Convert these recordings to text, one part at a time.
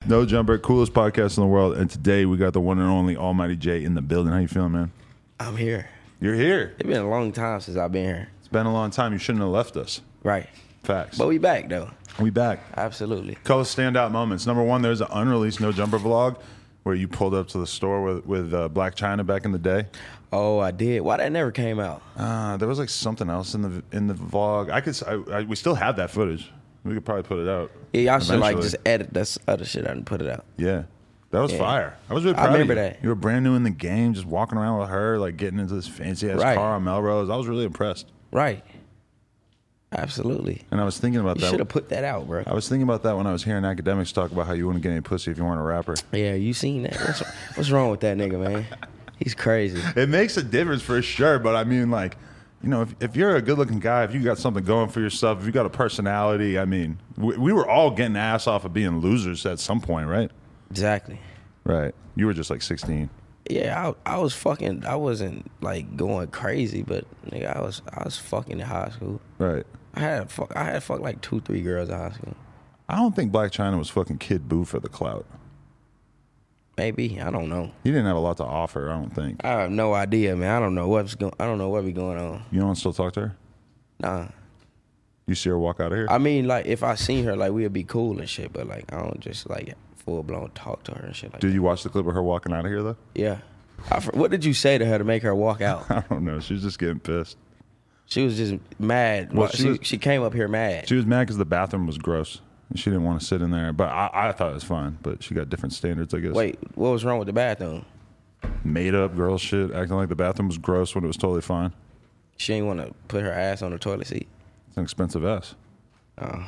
No Jumper, coolest podcast in the world. And today we got the one and only Almighty Jay in the building. How you feeling, man? I'm here. You're here. It's been a long time since I've been here. It's been a long time. You shouldn't have left us. Right. Facts. But we back, though. We back. Absolutely. Couple of standout moments. Number one, there's an unreleased No Jumper vlog where you pulled up to the store with Black China back in the day. Oh, I did. Why that never came out? There was like something else in the vlog. We still have that footage. We could probably put it out. Yeah, y'all should like eventually. just edit this other shit out and put it out. Yeah. That was Yeah. fire. I was really I proud remember of you. that. You were brand new in the game, just walking around with her, like getting into this fancy ass Right. car on Melrose. I was really impressed. Right. Absolutely. And I was thinking about You that. should have put that out, bro. I was thinking about that when I was hearing academics talk about how you wouldn't get any pussy if you weren't a rapper. Yeah, you seen that? What's wrong with that nigga, man? He's crazy. It makes a difference for sure, but I mean, like, you know, if you're a good-looking guy, if you got something going for yourself, if you got a personality, I mean, we were all getting ass off of being losers at some point, right? Exactly. Right. You were just like 16. Yeah, I wasn't like going crazy, but nigga, I was fucking in high school. Right. I had fucked like 2-3 girls in high school. I don't think Black China was fucking Kid Boo for the clout. Maybe, I don't know. He didn't have a lot to offer, I don't think. I have no idea, man. I don't know what be going on. You don't still talk to her? Nah. You see her walk out of here? I mean, like if I seen her, like we'd be cool and shit, but like I don't just like full blown talk to her and shit like Did that. you watch the clip of her walking out of here though? Yeah. What did you say to her to make her walk out? I don't know. She was just getting pissed. She was just mad. Well, she came up here mad. She was mad because the bathroom was gross. And she didn't want to sit in there. But I thought it was fine. But she got different standards, I guess. Wait, what was wrong with the bathroom? Made up girl shit, acting like the bathroom was gross when it was totally fine. She didn't want to put her ass on the toilet seat. It's an expensive ass. Oh,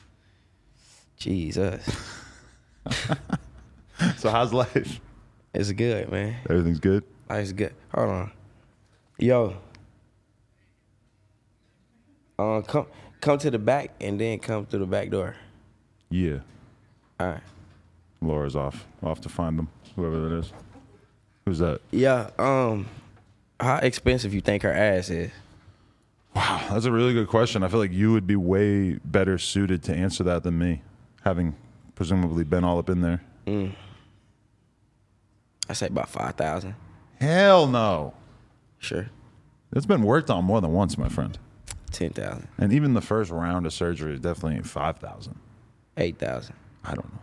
Jesus. So how's life? It's good, man. Everything's good? Life's good. Hold on. Yo. Come to the back and then come through the back door. Yeah. All right. Laura's off to find them, whoever that is. Who's that? Yeah. How expensive you think her ass is? Wow, that's a really good question. I feel like you would be way better suited to answer that than me, having presumably been all up in there. I say about 5,000. Hell no. Sure. It's been worked on more than once, my friend. 10,000. And even the first round of surgery is definitely 5,000. 8,000. I don't know.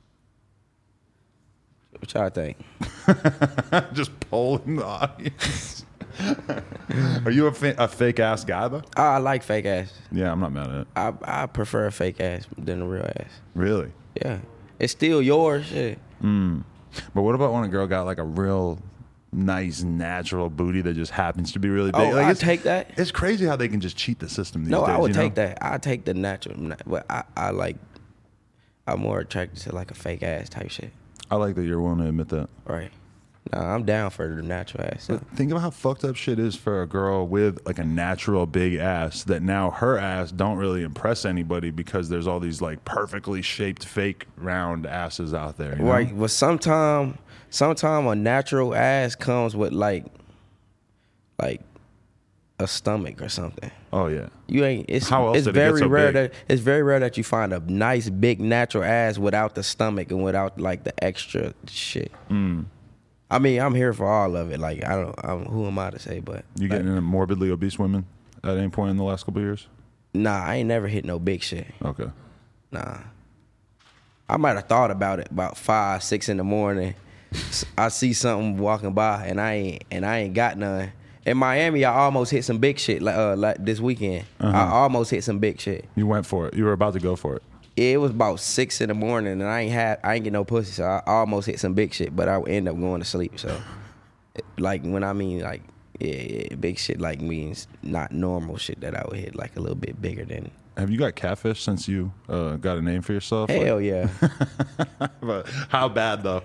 What y'all think? Just polling the audience. Are you a fake ass guy though? I like fake ass. Yeah, I'm not mad at it. I prefer a fake ass than a real ass. Really? Yeah. It's still yours, shit. But what about when a girl got like a real nice natural booty that just happens to be really big? Oh, Like, I'd take that. It's crazy how they can just cheat the system these No, days. I would you know? take that. I take the natural, but I'm more attracted to like a fake ass type shit. I like that you're willing to admit that. Right. Nah, I'm down for the natural ass. But think about how fucked up shit is for a girl with like a natural big ass that now her ass don't really impress anybody because there's all these like perfectly shaped fake round asses out there. You know? Right. Well, sometime a natural ass comes with like a stomach or something. Oh yeah. You ain't. It's How else it's did it get very so rare big? it's very rare that you find a nice big natural ass without the stomach and without like the extra shit. I mean, I'm here for all of it. Like who am I to say? But You getting into morbidly obese women at any point in the last couple of years? nah, I ain't never hit no big shit. Okay. Nah. I might have thought about it about 5, 6 in the morning. I see something walking by and I ain't got none. In Miami, I almost hit some big shit like this weekend. I almost hit some big shit. You went for it. You were about to go for it. It was about 6 in the morning and I ain't get no pussy, so I almost hit some big shit, but I end up going to sleep. So, like when I mean like yeah, big shit like means not normal shit that I would hit like a little bit bigger than. Have you got catfish since you got a name for yourself? Hell yeah. But how bad though?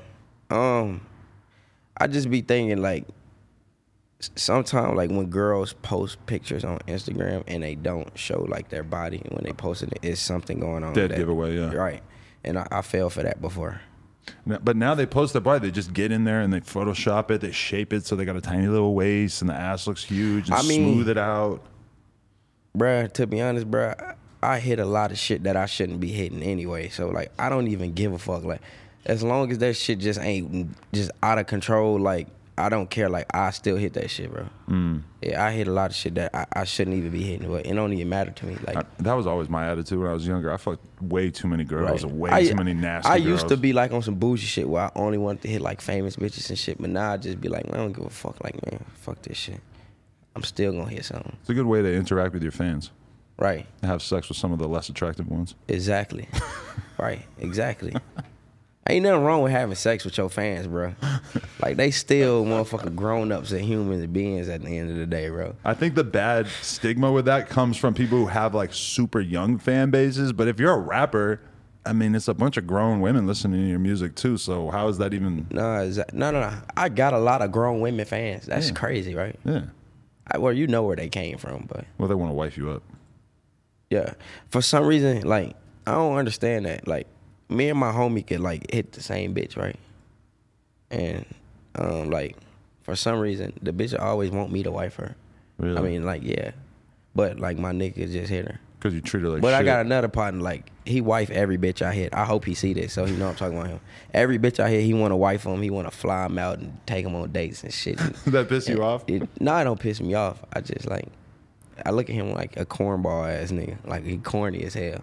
I just be thinking like sometimes like when girls post pictures on Instagram and they don't show like their body when they posting it, it's something going on. Dead giveaway, yeah. Right. And I fell for that before. But now they post their body. They just get in there and they Photoshop it. They shape it so they got a tiny little waist and the ass looks huge and smooth it out. Bruh, to be honest, bruh, I hit a lot of shit that I shouldn't be hitting anyway. So like I don't even give a fuck. Like as long as that shit just ain't just out of control, like I don't care. Like I still hit that shit, bro. Yeah, I hit a lot of shit that I shouldn't even be hitting, but it don't even matter to me. Like that was always my attitude when I was younger. I fucked way too many girls, right. way too many nasty I girls. used to be like on some bougie shit where I only wanted to hit like famous bitches and shit, but now I just be like, man, I don't give a fuck. Like, man, fuck this shit. I'm still gonna hit something. It's a good way to interact with your fans. Right. Have sex with some of the less attractive ones. Exactly. Right. Exactly. Ain't nothing wrong with having sex with your fans, bro. Like, they still motherfucking grown-ups and human beings at the end of the day, bro. I think the bad stigma with that comes from people who have, like, super young fan bases. But if you're a rapper, I mean, it's a bunch of grown women listening to your music, too. So how is that even... No. I got a lot of grown women fans. That's crazy, right? Yeah. Well, you know where they came from, but... Well, they want to wife you up. Yeah. For some reason, like, I don't understand that. Like, me and my homie could like hit the same bitch, right? And like for some reason the bitch always want me to wife her. Really? I mean, like, yeah. But like my nigga just hit her. Because you treat her like but shit. I got another partner, like, he wife every bitch I hit. I hope he see this, so he know I'm talking about him. Every bitch I hit, he want to wife him. He want to fly him out and take him on dates and shit. That piss you off? No, it don't piss me off. I just like, I look at him like a cornball ass nigga. Like, he corny as hell.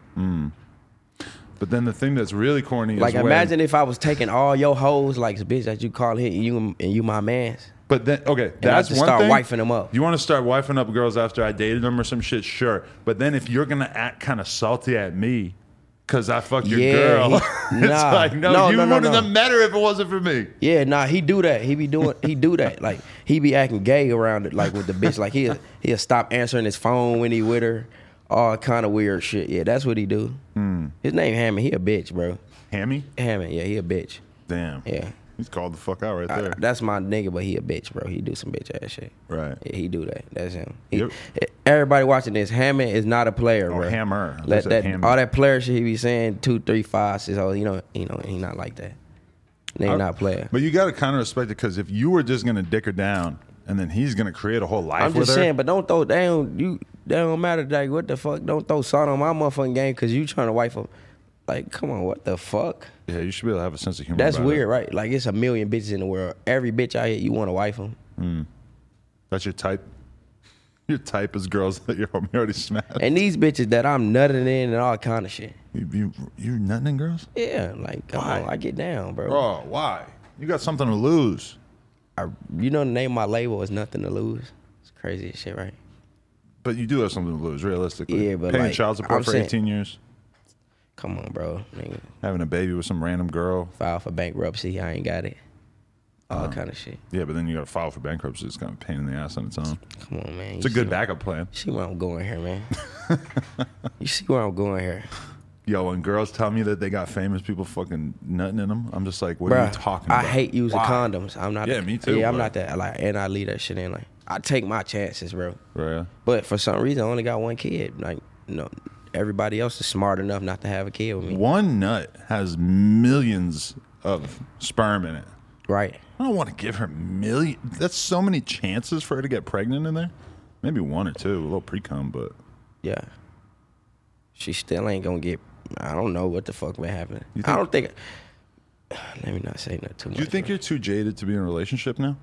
But then the thing that's really corny like, is imagine if I was taking all your hoes, like, bitch that you call hit, and you my mans. But then, okay, And I that's just one start thing. wifing them up. You want to start wifing up girls after I dated them or some shit, sure. But then if you're gonna act kind of salty at me because I fucked your girl, it's like, no, you wouldn't have met her if it wasn't for me. Yeah, nah, he do that. He do that. Like, he be acting gay around it, like with the bitch. Like, he'll stop answering his phone when he with her. All kind of weird shit. Yeah, that's what he do. His name Hammond. He a bitch, bro. Hammy? Hammond. Yeah, he a bitch. Damn. Yeah. He's called the fuck out right there. That's my nigga, but he a bitch, bro. He do some bitch ass shit. Right. Yeah, he do that. That's him. Yep. Everybody watching this, Hammond is not a player, Or bro. Hammer. All that player shit he be saying 2, 3, 5, 6. Oh, you know, he not like that. They not a player. But you got to kind of respect it because if you were just gonna dick her down and then he's gonna create a whole life I'm with her. just saying, but don't throw that don't matter. Like, what the fuck? Don't throw salt on my motherfucking game because you trying to wife him. Like, come on, what the fuck? Yeah, you should be able to have a sense of humor. That's about weird, it. right? Like, it's a million bitches in the world. Every bitch I hit, you want to wife them. That's your type. Your type is girls that you're already smashed. And these bitches that I'm nutting in and all kind of shit. You nutting in girls? Yeah, like, come on, I get down, bro. Oh, why? You got something to lose. You know the name of my label is Nothing to Lose. It's crazy as shit, right? But you do have something to lose, realistically. Yeah, but paying like, child support for 18 years, Come on, bro. Nigga, having a baby with some random girl. file for bankruptcy. I ain't got it. All kind of shit. Yeah, but then you got to file for bankruptcy. It's kind of a pain in the ass on its own. Come on, man. It's a good backup plan. See where I'm going here, man. You see where I'm going here. Yo, when girls tell me that they got famous people fucking nutting in them, I'm just like, what are you talking about? I hate using Why? condoms. I'm not. Yeah, me too, Yeah, I'm bro. not that. Like, and I leave that shit in. Like, I take my chances, bro. Right. But for some reason, I only got one kid. Like, everybody else is smart enough not to have a kid with me. One nut has millions of sperm in it. Right. I don't want to give her million. That's so many chances for her to get pregnant in there. Maybe 1 or 2, a little pre-cum, but Yeah. She still ain't gonna get. I don't know what the fuck may happen. You I think- don't think. Let me not say that too much. do you think bro. you're too jaded to be in a relationship now?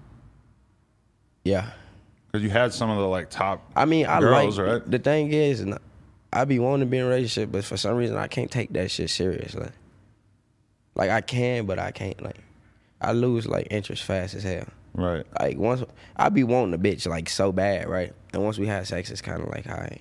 Yeah. Because you had some of the like top I mean, I girls, like. right? The thing is, I be wanting to be in a relationship, but for some reason, I can't take that shit serious. Like I can, but I can't. Like, I lose like interest fast as hell. Right. Like, once I be wanting a bitch like so bad, right? And once we have sex, it's kind of like, alright.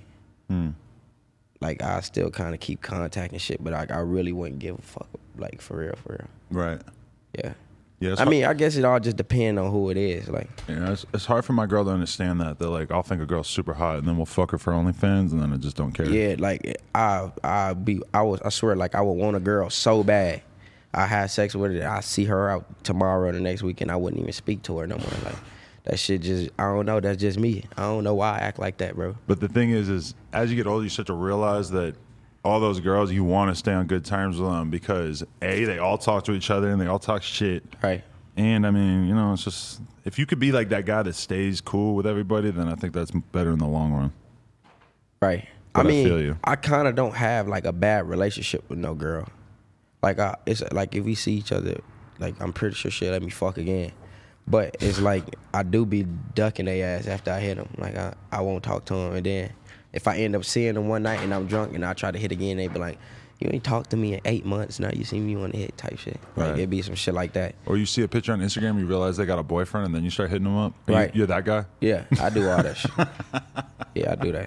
Like, I still kind of keep contact and shit, but like I really wouldn't give a fuck. Like, for real. Right. Yeah. Yeah. I mean, I guess it all just depends on who it is. Like, it's hard for my girl to understand that. They're like, I'll think a girl's super hot, and then we'll fuck her for OnlyFans, and then I just don't care. yeah, like I swear, like I would want a girl so bad. I had sex with her. I see her out tomorrow or the next weekend. I wouldn't even speak to her no more. Like, that shit just, I don't know. That's just me. I don't know why I act like that, bro. But the thing is as you get older, you start to realize that all those girls, you want to stay on good terms with them because A, they all talk to each other and they all talk shit. Right. And I mean, it's just, if you could be like that guy that stays cool with everybody, then I think that's better in the long run. Right. But I mean, feel you. I kind of don't have like a bad relationship with no girl. Like it's like if we see each other, like I'm pretty sure she'll let me fuck again. But it's like I do be ducking their ass after I hit them. Like I won't talk to them, and then if I end up seeing them one night and I'm drunk and I try to hit again, they be like, "You ain't talked to me in 8 months. Now you see me on the hit," type shit. Like Right. it'd be some shit like that. Or you see a picture on Instagram, you realize they got a boyfriend, and then you start hitting them up. Right. You're that guy. Yeah, I do all that shit. Yeah, I do that.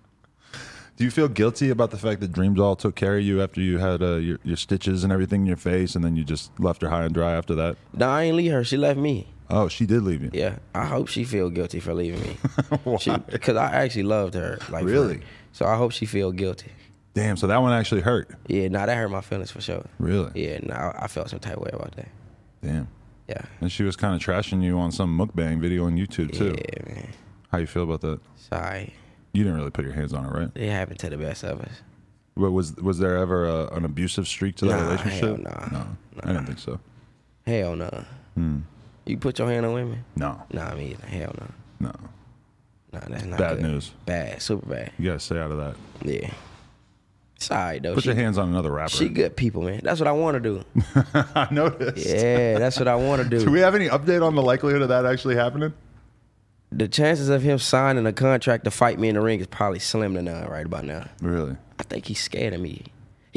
Do you feel guilty about the fact that Dream Doll took care of you after you had your stitches and everything in your face, and then you just left her high and dry after that? No, I ain't leave her. She left me. Oh, she did leave you. Yeah, I hope she feel guilty for leaving me. Why? Because I actually loved her. Like Really? So I hope she feel guilty. Damn, so that one actually hurt. Yeah, nah, that hurt my feelings for sure. Really? Yeah, nah, I felt some type of way about that. Damn. Yeah. And she was kind of trashing you on some mukbang video on YouTube too. Yeah, man. How you feel about that? Sorry. You didn't really put your hands on it, right? It happened to the best of us. But was there ever an abusive streak to that Nah, relationship? hell nah. No, I didn't think so. Hell no. You put your hand on women? No, Nah, me either. Hell no. no. Nah, that's not Bad good. news. Bad, super bad. You gotta stay out of that. Yeah. It's all right, though. Put your hands on another rapper. She good people, man. That's what I want to do. I noticed. Yeah, that's what I want to do. Do we have any update on the likelihood of that actually happening? The chances of him signing a contract to fight me in the ring is probably slim to none right about now. Really? I think he's scared of me.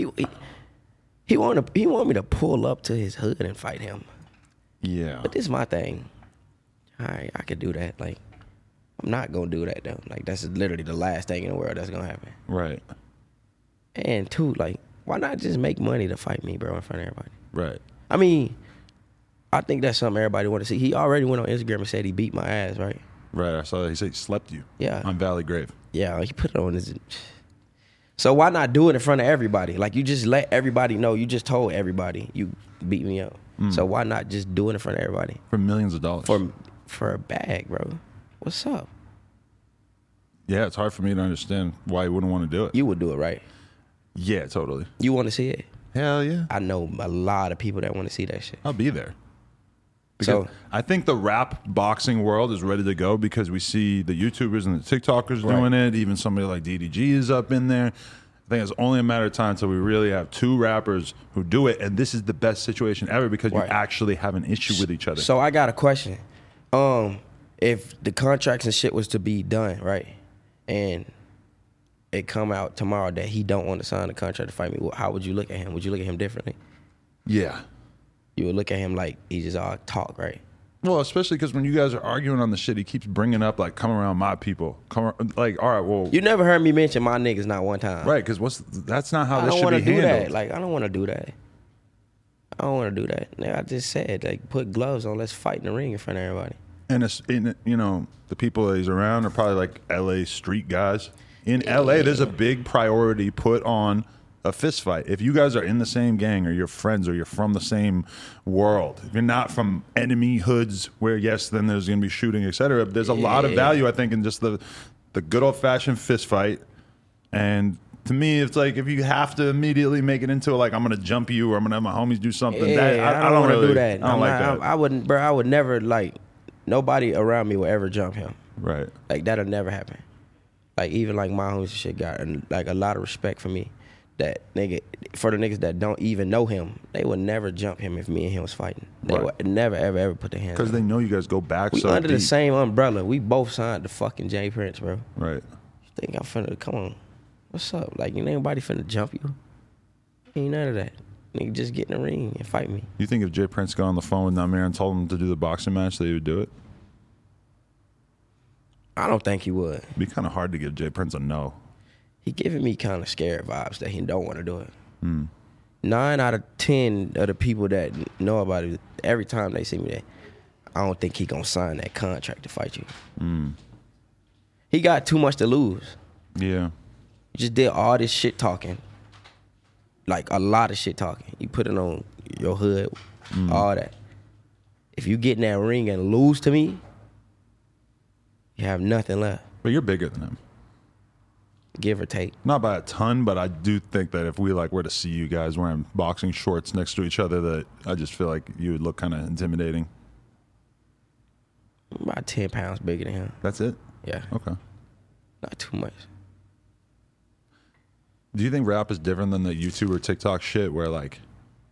He want me to pull up to his hood and fight him. Yeah. But this is my thing. All right, I could do that. Like, I'm not gonna do that though. Like, that's literally the last thing in the world that's gonna happen. Right. And two, like, why not just make money to fight me, bro, in front of everybody? Right. I mean, I think that's something everybody want to see. He already went on Instagram and said he beat my ass, right? Right. I saw that. He said he slept you. Yeah. On Valley Grave. Yeah, like, he put it on his. So why not do it in front of everybody? Like, you just let everybody know. You just told everybody you beat me up. So why not just do it in front of everybody? For millions of dollars. For a bag, bro. What's up? Yeah, it's hard for me to understand why you wouldn't want to do it. You would do it, right? Yeah, totally. You want to see it? Hell yeah. I know a lot of people that want to see that shit. I'll be there. Because So I think the rap boxing world is ready to go because we see the YouTubers and the TikTokers doing it. Even somebody like DDG is up in there. I think it's only a matter of time until we really have two rappers who do it. And this is the best situation ever because you Right. actually have an issue with each other. So I got a question. If the contracts and shit was to be done, right, and it come out tomorrow that he don't want to sign the contract to fight me, how would you look at him? Would you look at him differently? Yeah. You would look at him like he just all talk, right? Well, especially because when you guys are arguing on the shit, he keeps bringing up, like, come around my people. Like, all right, well. You never heard me mention my niggas not one time. Right, because that's not how I this don't should want be to do handled. that. Like, I don't want to do that. I don't want to do that. Nigga, I just said, like, put gloves on. Let's fight in the ring in front of everybody. And it's, you know, the people that he's around are probably like LA street guys. In LA, there's a big priority put on a fist fight. If you guys are in the same gang or you're friends or you're from the same world, if you're not from enemy hoods where, yes, then there's going to be shooting, etc. There's a lot of value, I think, in just the good old-fashioned fist fight. And to me, it's like if you have to immediately make it into like, I'm going to jump you or I'm going to have my homies do something. Yeah, I don't want to do that. I don't like that. I wouldn't, bro. I would never, like, nobody around me would ever jump him. Right. Like, that'll never happen. Like, even like my homies and shit got like a lot of respect for me. That nigga, for the niggas that don't even know him, they would never jump him if me and him was fighting. They Right. would never, ever put their hands on Because they know you guys go back We so under deep. the same umbrella. We both signed the fucking J Prince, bro. Right. You think I'm finna, come on. What's up? Like, ain't nobody finna jump you. Ain't none of that. Nigga, just get in the ring and fight me. You think if Jay Prince got on the phone with Namir and told him to do the boxing match, that he would do it? I don't think he would. It'd be kind of hard to give Jay Prince a no. He giving me kind of scared vibes that he don't want to do it. 9 out of 10 of the people that know about it, every time they see me, I don't think he gonna sign that contract to fight you. He got too much to lose. Yeah. You just did all this shit talking. Like, a lot of shit talking. You put it on your hood, all that. If you get in that ring and lose to me, you have nothing left, But you're bigger than him. give or take. Not by a ton, but I do think that if we like were to see you guys wearing boxing shorts next to each other, that I just feel like you would look kind of intimidating. I'm about 10 pounds bigger than him. That's it? Yeah, Okay. not too much. Do you think rap is different than the YouTube or TikTok shit where like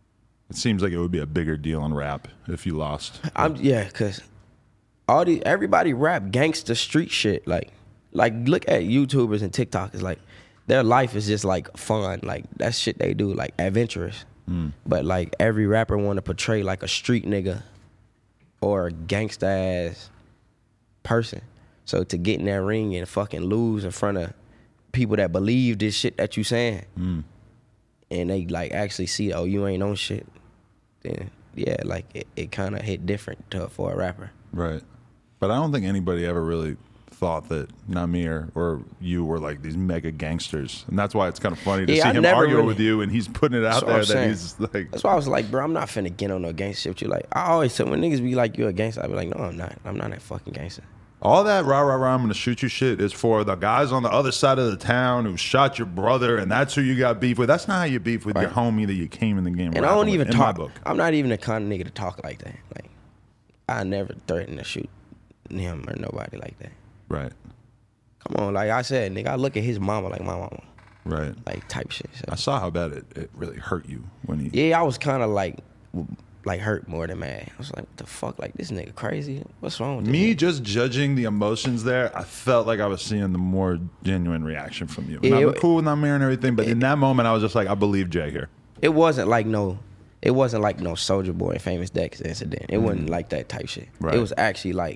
It seems like it would be a bigger deal in rap if you lost. Cause everybody rap gangster street shit. Like look at YouTubers and TikTokers. Like their life is just like fun. Like that shit they do, like adventurous. But like every rapper want to portray like a street nigga or a gangsta ass person. So to get in that ring and fucking lose in front of people that believe this shit that you saying, and they like actually see, oh, you ain't on shit, then yeah, like it kind of hit different for a rapper. Right. But I don't think anybody ever really thought that Namir or you were like these mega gangsters, and that's why it's kind of funny to see him argue with you, and he's putting it out there that he's like. That's why I was like, bro, I'm not finna get on no gangster shit with you. Like I always say, when niggas be like, you a gangster, I be like, no, I'm not. I'm not that fucking gangster. All that rah rah rah, I'm gonna shoot you shit is for the guys on the other side of the town who shot your brother, and that's who you got beef with. That's not how you beef with your homie that you came in the game. And I don't even talk. I'm not even the kind of nigga to talk like that. Like I never threaten to shoot him or nobody like that. Right. Come on, like I said, nigga, I look at his mama like my mama. Right. Like type shit. So. I saw how bad it really hurt you when he. Yeah, I was kind of like hurt more than mad. I was like, what the fuck? Like this nigga crazy? What's wrong with me? Just judging the emotions there, I felt like I was seeing the more genuine reaction from you. And yeah, I'm cool with Namir and everything, but in that moment, I was just like, I believe Jay here. It wasn't like no Soulja Boy and Famous Dex incident. It wasn't like that type shit. Right. It was actually like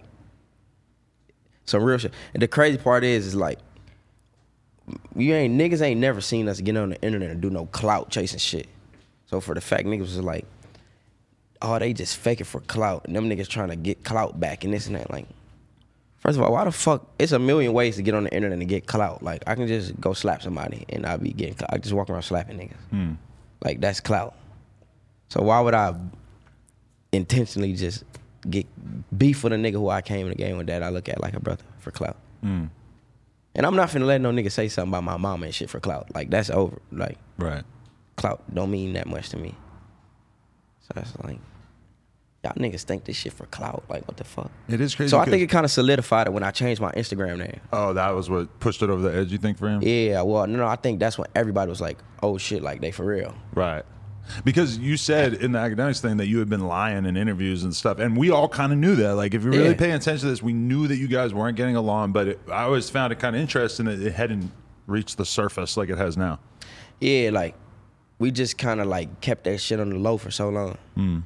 some real shit. And the crazy part is like niggas ain't never seen us get on the internet and do no clout chasing shit. So for the fact niggas was like, oh, they just fake it for clout, and them niggas trying to get clout back and this and that. Like, first of all, why the fuck? It's a million ways to get on the internet and get clout. Like, I can just go slap somebody and I'll be getting clout. I just walk around slapping niggas. Like, that's clout. So why would I intentionally just get beef with a nigga who I came in the game with that I look at like a brother for clout? And I'm not finna let no nigga say something about my mama and shit for clout. Like, that's over. Like, right. Clout don't mean that much to me. So it's like, y'all niggas think this shit for clout. Like, what the fuck? It is crazy. So I think it kind of solidified it when I changed my Instagram name. Oh, that was what pushed it over the edge, you think, for him? Yeah, well, no, I think that's when everybody was like, oh shit, like they for real. Right. Because you said in the academics thing that you had been lying in interviews and stuff, and we all kind of knew that. Like, if you're really paying attention to this, we knew that you guys weren't getting along, but I always found it kind of interesting that it hadn't reached the surface like it has now. Yeah, like, we just kind of like kept that shit on the low for so long.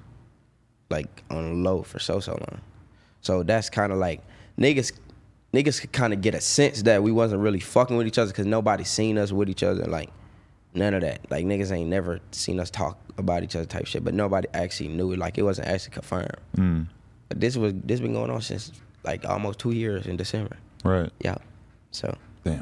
Like on the low for so long. So that's kind of like niggas could kind of get a sense that we wasn't really fucking with each other because nobody seen us with each other. Like none of that. Like niggas ain't never seen us talk about each other type shit. But nobody actually knew it. Like it wasn't actually confirmed. But this been going on since like almost 2 years in December. Right. Yeah. So. Damn.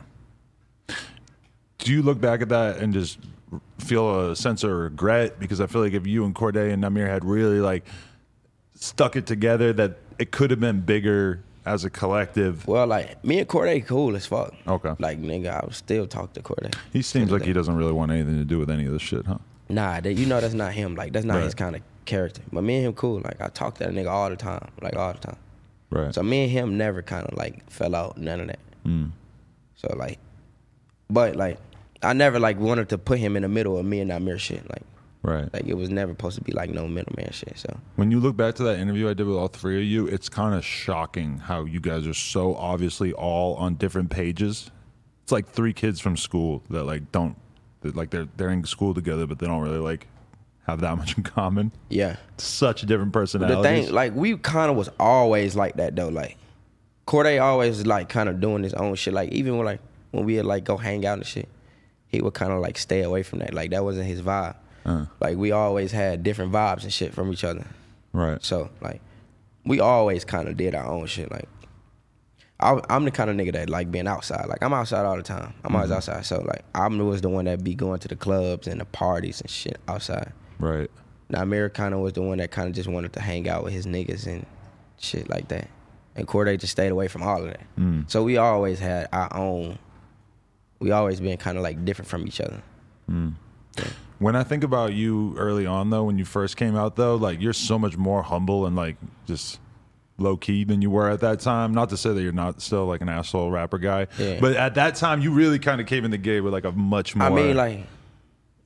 Do you look back at that and just feel a sense of regret? Because I feel like if you and Corday and Namir had really like stuck it together, that it could have been bigger as a collective. Well, like me and Corday cool as fuck. Okay. Like nigga, I would still talk to Corday. He seems like he doesn't really want anything to do with any of this shit, huh? Nah, that's not him. Like that's not his kind of character. But me and him cool. Like I talk to that nigga all the time. Like all the time. Right. So me and him never kind of like fell out. None of that. So like, but like I never like wanted to put him in the middle of me and Namir shit. Like. Right. Like, it was never supposed to be, like, no middleman shit, so. When you look back to that interview I did with all three of you, it's kind of shocking how you guys are so obviously all on different pages. It's like three kids from school that, like, they're in school together, but they don't really, like, have that much in common. Yeah. Such different personalities. The thing, like, we kind of was always like that, though. Like, Corday always, like, kind of doing his own shit. Like, even when we would, like, go hang out and shit, he would kind of, like, stay away from that. Like, that wasn't his vibe. Like, we always had different vibes and shit from each other. Right. So, like, we always kind of did our own shit. Like, I'm the kind of nigga that like being outside. Like, I'm outside all the time. I'm always outside. So, like, I was the one that be going to the clubs and the parties and shit outside. Right. Now, Namir kind of was the one that kind of just wanted to hang out with his niggas and shit like that. And Corday just stayed away from all of that. So, we always had our own. We always been kind of, like, different from each other. Yeah. When I think about you early on, though, when you first came out, though, like, you're so much more humble and, like, just low-key than you were at that time. Not to say that you're not still, like, an asshole rapper guy. Yeah. But at that time, you really kind of came in the game with, like, a much more... I mean, like,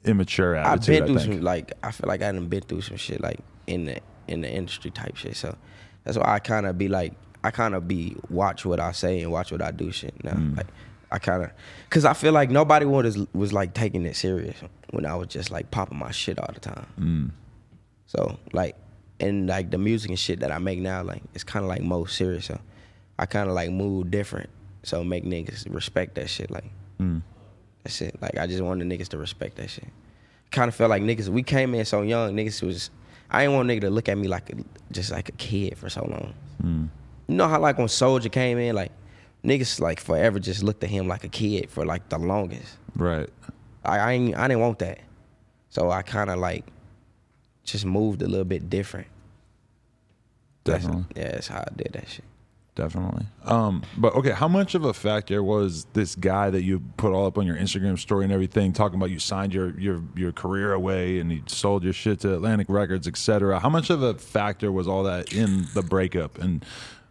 immature I've attitude. been through I think. some, like, I feel like I done been through some shit, like, in the industry type shit. So that's why I kind of be like, watch what I say and watch what I do shit now. Like, I kind of, because I feel like nobody was like taking it serious when I was just like popping my shit all the time. So like, and like the music and shit that I make now, like, it's kind of like more serious. So I kind of like move different. So make niggas respect that shit. Like, that's it. Like, I just want the niggas to respect that shit. Kind of felt like niggas, we came in so young, niggas was, I ain't want nigga to look at me like just like a kid for so long. You know how like when Soulja came in, like niggas like forever just looked at him like a kid for like the longest. Right. I didn't want that. So I kind of like just moved a little bit different. Definitely. That's how I did that shit. Definitely. But okay, how much of a factor was this guy that you put all up on your Instagram story and everything, talking about you signed your career away and you sold your shit to Atlantic Records, etc.? How much of a factor was all that in the breakup? And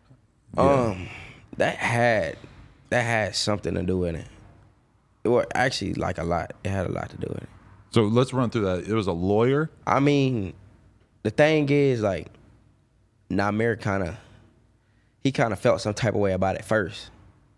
that had something to do with it. It was actually like a lot. It had a lot to do with it. So let's run through that. It was a lawyer. I mean, the thing is, like, Namir kind of felt some type of way about it first.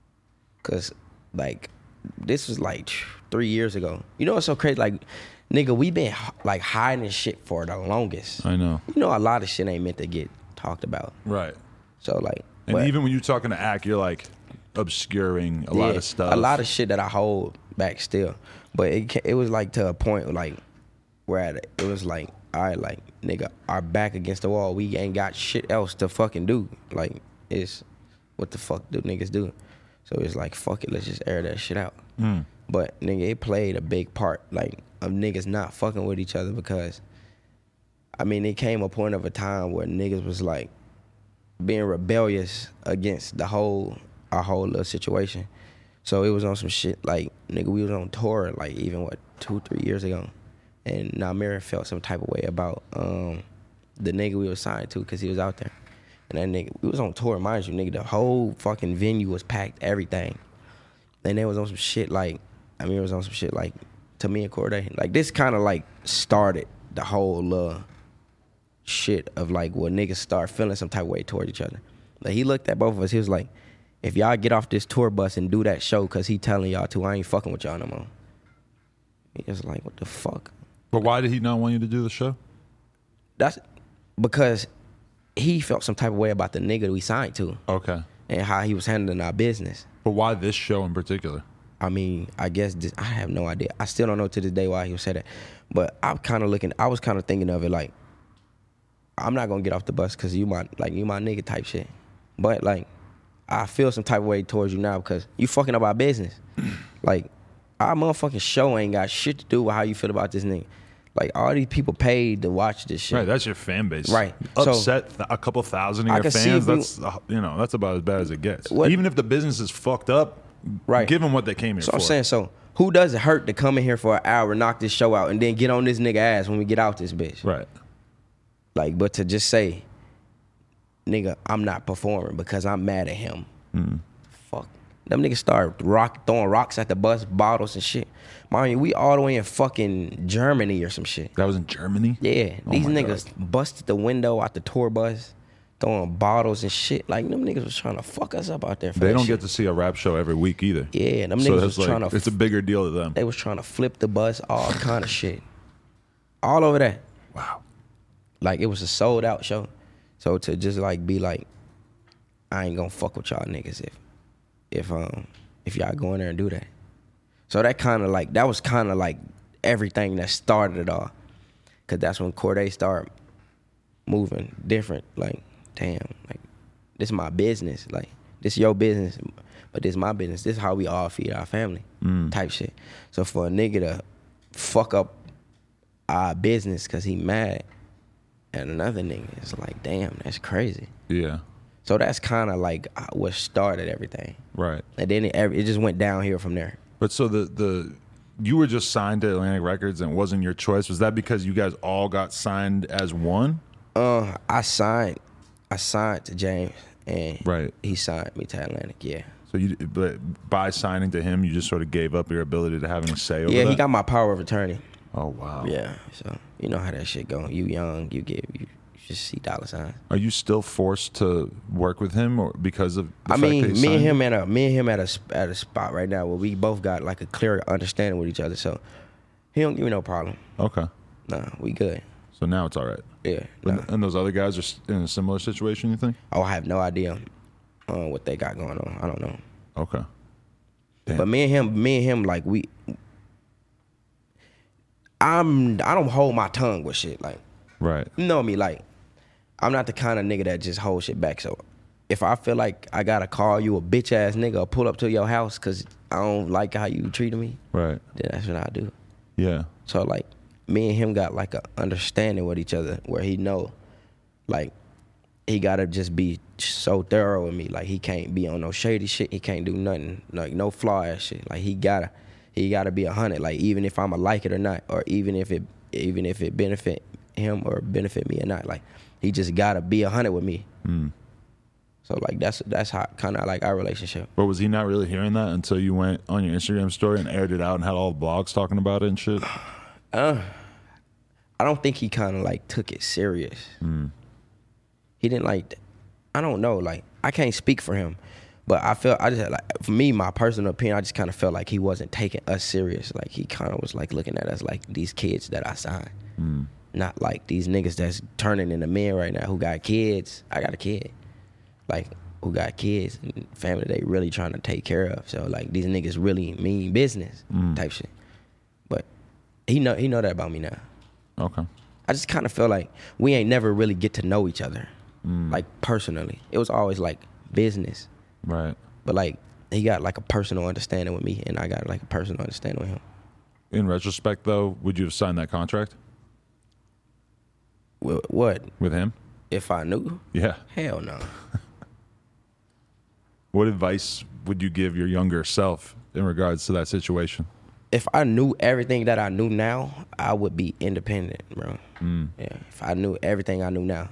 Cause like, this was like 3 years ago. You know what's so crazy? Like, nigga, we been like hiding shit for the longest. I know. You know, a lot of shit ain't meant to get talked about. Right. So like, And even when you're talking to Ack, you're like obscuring a lot of stuff. A lot of shit that I hold back still. But it was like to a point like where it was like, all right, like, nigga, our back against the wall. We ain't got shit else to fucking do. Like, it's what the fuck do niggas do? So it's like, fuck it, let's just air that shit out. But nigga, it played a big part, like, of niggas not fucking with each other because, I mean, it came a point of a time where niggas was like being rebellious against our whole little situation. So it was on some shit like, nigga, we was on tour like even 2-3 years ago, and Namir felt some type of way about the nigga we was signed to because he was out there. And that nigga, we was on tour, mind you, nigga, the whole fucking venue was packed, everything. And they was on some shit like, it was on some shit like, to me and Corday, like, this kind of like started the whole shit of like what niggas start feeling some type of way toward each other. Like, he looked at both of us, he was like, if y'all get off this tour bus and do that show because he telling y'all to, I ain't fucking with y'all no more. He was like, what the fuck? But why did he not want you to do the show? That's because he felt some type of way about the nigga that we signed to. Okay. And how he was handling our business. But why this show in particular? I mean, I guess I have no idea. I still don't know to this day why he would say that. But I was kind of thinking of it like, I'm not gonna get off the bus because you my nigga type shit. But like, I feel some type of way towards you now because you fucking up our business. Like, our motherfucking show ain't got shit to do with how you feel about this nigga. Like, all these people paid to watch this shit. Right, that's your fan base. Right. Upset a couple thousand of your fans, that's that's about as bad as it gets. Even if the business is fucked up, right, give them what they came here for. So I'm saying, so who does it hurt to come in here for an hour, knock this show out, and then get on this nigga ass when we get out this bitch? Right. Like, but to just say, nigga, I'm not performing because I'm mad at him. Fuck. Them niggas start throwing rocks at the bus, bottles and shit. Mind you, we all the way in fucking Germany or some shit. That was in Germany? Yeah. These niggas busted the window out the tour bus, throwing bottles and shit. Like, them niggas was trying to fuck us up out there. They don't get to see a rap show every week either. Yeah, them niggas was trying to... It's a bigger deal to them. They was trying to flip the bus, all kind of shit. All over that. Wow. Like, it was a sold out show. So to just like be like, I ain't gonna fuck with y'all niggas if y'all go in there and do that. So that was kind of like everything that started it all. Cause that's when Corday started moving different. Like, damn, like, this is my business. Like, this is your business, but this is my business. This is how we all feed our family type shit. So for a nigga to fuck up our business cause he mad, and another nigga is like, damn, that's crazy. Yeah. So that's kind of like what started everything. Right. And then it just went downhill from there. But so you were just signed to Atlantic Records and it wasn't your choice. Was that because you guys all got signed as one? I signed to James and he signed me to Atlantic, yeah. So but by signing to him, you just sort of gave up your ability to have any say over that? Yeah, he got my power of attorney. Oh wow. Yeah, so you know how that shit go. You young, you just see dollar signs. Are you still forced to work with him, or because of the I fact mean, that he me and signed him at a spot right now where we both got like a clear understanding with each other. So he don't give me no problem. you? Okay. Nah, we good. So now it's all right. Yeah. And, Nah. and those other guys are in a similar situation, you think? Oh, I have no idea what they got going on. I don't know. Okay. Damn. But me and him, like I don't hold my tongue with shit. Like, Right. you know me, like, I'm not the kind of nigga that just holds shit back. So if I feel like I gotta call you a bitch ass nigga or pull up to your house because I don't like how you treated me, Right. then that's what I do. Yeah. So like, me and him got like a understanding with each other where he know, like, he gotta just be so thorough with me. Like, he can't be on no shady shit. He can't do nothing, like no flaw ass shit. Like, he gotta be 100. Like, even if I'ma like it or not, or even if it benefit him or benefit me or not, like, he just gotta be 100 with me. So like, that's how kind of like our relationship. But was he not really hearing that until you went on your Instagram story and aired it out and had all the blogs talking about it and shit? I don't think he kind of like took it serious. He didn't like. I don't know. Like, I can't speak for him, but I just like, for me, my personal opinion, I just kind of felt like he wasn't taking us serious. Like, he kind of was like looking at us like these kids that I signed, not like these niggas that's turning into men right now who got kids. I got a kid, like, who got kids and family they really trying to take care of. So like, these niggas really mean business type shit. But he know that about me now. Okay. I just kind of feel like we ain't never really get to know each other, like, personally. It was always like business, Right. but like, he got like a personal understanding with me, and I got like a personal understanding with him. In retrospect, though, would you have signed that contract What with him? if I knew? Yeah. Hell no. What advice would you give your younger self in regards to that situation? If I knew everything that I knew now, I would be independent, bro. Yeah, if I knew everything I knew now.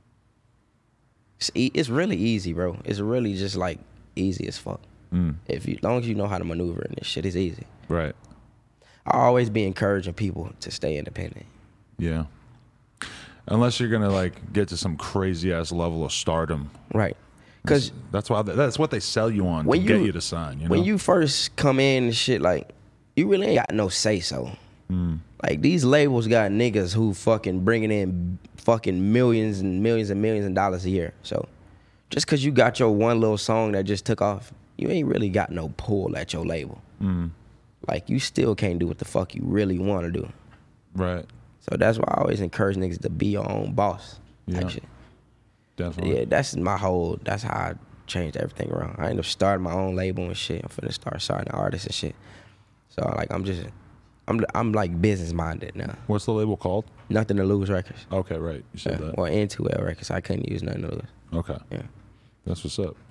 It's really easy, bro. It's really just like easy as fuck. As long as you know how to maneuver in this shit, it's easy. Right. I always be encouraging people to stay independent. Yeah. Unless you're gonna like get to some crazy ass level of stardom. Right. Because that's what they sell you on to get you to sign. You know? When you first come in and shit, like, you really ain't got no say so. Like, these labels got niggas who fucking bringing in fucking millions and millions and millions of dollars a year. So just because you got your one little song that just took off, you ain't really got no pull at your label. Like, you still can't do what the fuck you really want to do. Right. So that's why I always encourage niggas to be your own boss. Yeah. Type shit. Definitely. Yeah, that's how I changed everything around. I ended up starting my own label and shit. I'm finna start signing artists and shit. So like, I'm like business minded now. What's the label called? Nothing to Lose Records. Okay, right. You said that. Or N2L Records. I couldn't use Nothing to Lose. Okay. Yeah. That's what's up.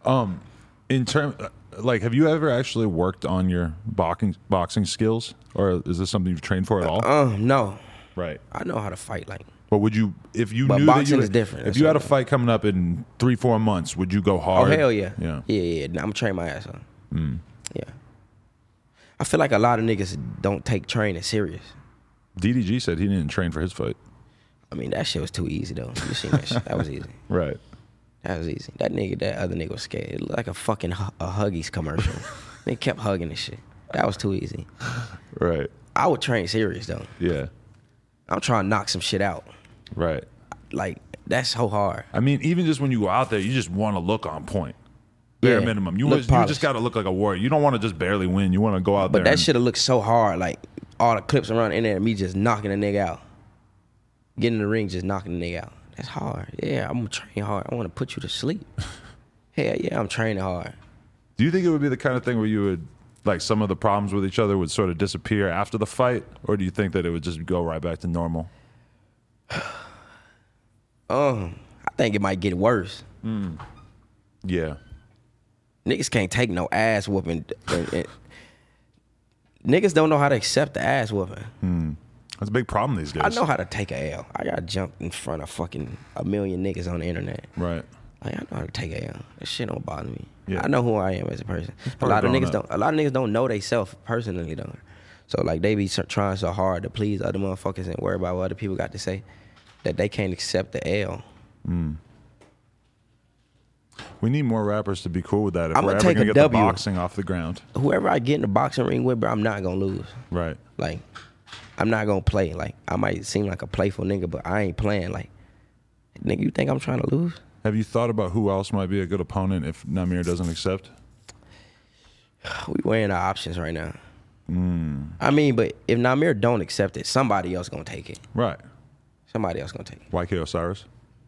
In term, like, have you ever actually worked on your boxing skills, or is this something you've trained for at all? No. Right. I know how to fight. Like, But would you, if you But knew that boxing you is different. if you had a fight coming up in 3-4 months, would you go oh hard? hell yeah. Yeah. Yeah. I'm training my ass on. Yeah. I feel like a lot of niggas don't take training serious. DDG said he didn't train for his fight. I mean, that shit was too easy though. You seen that shit? That was easy. Right. That was easy. That other nigga was scared. It looked like a fucking a Huggies commercial. They kept hugging this shit. That was too easy. Right. I would train serious though. Yeah. I'm trying to knock some shit out. Right. Like, that's so hard. I mean, even just when you go out there, you just want to look on point. Bare Yeah. minimum. You Look just polished. got to look like a warrior. You don't want to just barely win. You want to go out there. But that and- shit have looked so hard. Like, all the clips around in there, me just knocking a nigga out. Getting in the ring, just knocking the nigga out. That's hard. Yeah, I'm gonna train hard. I want to put you to sleep. Hell yeah, I'm training hard. Do you think it would be the kind of thing where you would, like, some of the problems with each other would sort of disappear after the fight? Or do you think that it would just go right back to normal? I think it might get worse. Yeah. Niggas can't take no ass whooping. Niggas don't know how to accept the ass whooping. That's a big problem these days. I know how to take a L. I got jumped in front of fucking a million niggas on the internet. Right. Like, I know how to take a L. That shit don't bother me. Yeah. I know who I am as a person. A part lot of of growing niggas up. don't. A lot of niggas don't know they self personally though. So like they be trying so hard to please other motherfuckers and worry about what other people got to say that they can't accept the L. We need more rappers to be cool with that if I'm we're gonna ever take going to a get the W. boxing off the ground. Whoever I get in the boxing ring with, bro, I'm not gonna lose. Right. Like, I'm not gonna play. Like, I might seem like a playful nigga, but I ain't playing. Like, nigga, you think I'm trying to lose? Have you thought about who else might be a good opponent if Namir doesn't accept? We weighing our options right now. I mean, but if Namir don't accept it, somebody else gonna take it. Right. Somebody else gonna take it. YK Osiris?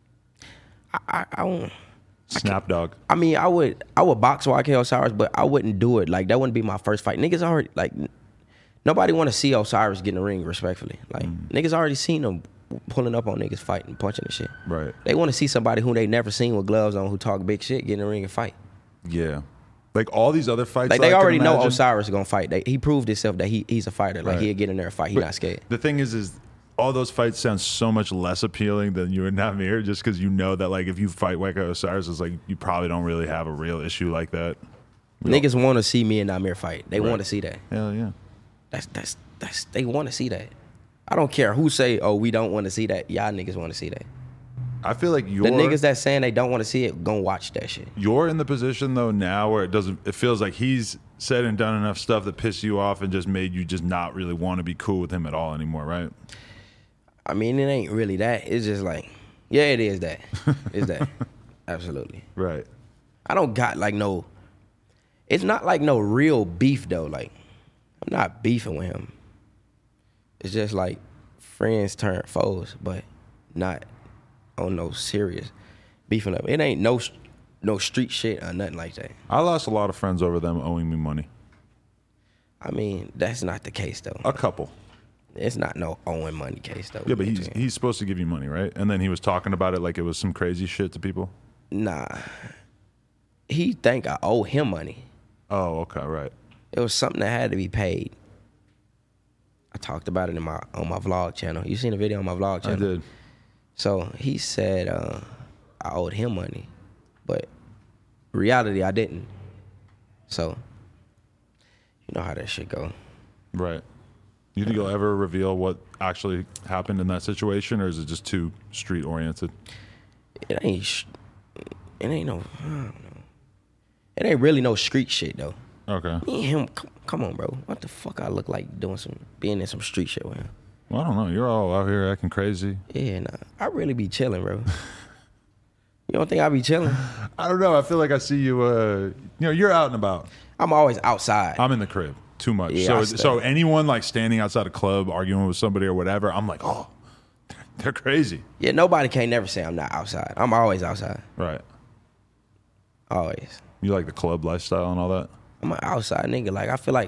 I won't. Snapdog. I mean, I would box YK Osiris, but I wouldn't do it. Like, that wouldn't be my first fight. Niggas already, like, nobody want to see Osiris get in the ring, respectfully. Like, niggas already seen him pulling up on niggas fighting, punching and shit. Right. They want to see somebody who they never seen with gloves on who talk big shit get in the ring and fight. Yeah. Like all these other fights. Like, that they I can already know imagine- Osiris is gonna fight. He proved himself that he's a fighter. Like, Right. he'll get in there and fight. He But not scared. The thing is all those fights sound so much less appealing than you and Namir, just because you know that like if you fight YK Osiris, it's like you probably don't really have a real issue like that. Niggas want to see me and Namir fight. They Right. want to see that. Hell yeah. That's they want to see that. I don't care who say, oh, we don't want to see that. Y'all niggas want to see that. I feel like The niggas that saying they don't want to see it, gonna watch that shit. you're in the position though now where it feels like he's said and done enough stuff that pissed you off and just made you just not really want to be cool with him at all anymore, right? I mean, it ain't really that. It's just like, yeah, it is that. It's that. Absolutely. Right. I don't got like no, it's not like no real beef though. Like, I'm not beefing with him. It's just like friends turn foes, but not on no serious beefing up. It ain't no street shit or nothing like that. I lost a lot of friends over them owing me money. I mean, that's not the case though. A couple. It's not no owing money case though. Yeah, but he's supposed to give you money, right? And then he was talking about it like it was some crazy shit to people. Nah. He think I owe him money. Oh, okay, right. It was something that had to be paid. I talked about it on my vlog channel. You seen the video on my vlog channel? I did. So he said I owed him money, but reality I didn't. So you know how that shit go. Right. You think you'll ever reveal what actually happened in that situation, or is it just too street oriented? It ain't no. I don't know. It ain't really no street shit though. Okay. Me and him, come on, bro. What the fuck I look like being in some street shit with him? Well, I don't know. You're all out here acting crazy. Yeah, nah. I really be chilling, bro. You don't think I be chilling? I don't know. I feel like I see you. You're out and about. I'm always outside. I'm in the crib too much. Yeah, So anyone like standing outside a club arguing with somebody or whatever, I'm like, oh, they're crazy. Yeah, nobody can never say I'm not outside. I'm always outside. Right. Always. You like the club lifestyle and all that? I'm an outside nigga. Like, I feel like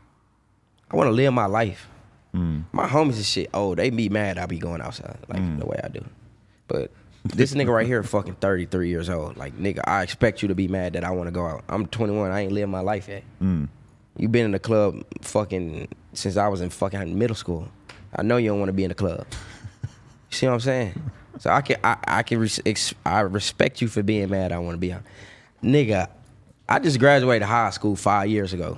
I want to live my life. My homies and shit, oh, they be mad I be going outside, like the way I do. But this nigga right here fucking 33 years old. Like, nigga, I expect you to be mad that I want to go out. I'm 21. I ain't living my life yet. You been in the club fucking since I was in fucking middle school. I know you don't want to be in the club. You see what I'm saying? So I respect you for being mad I want to be out. Nigga, I just graduated high school 5 years ago.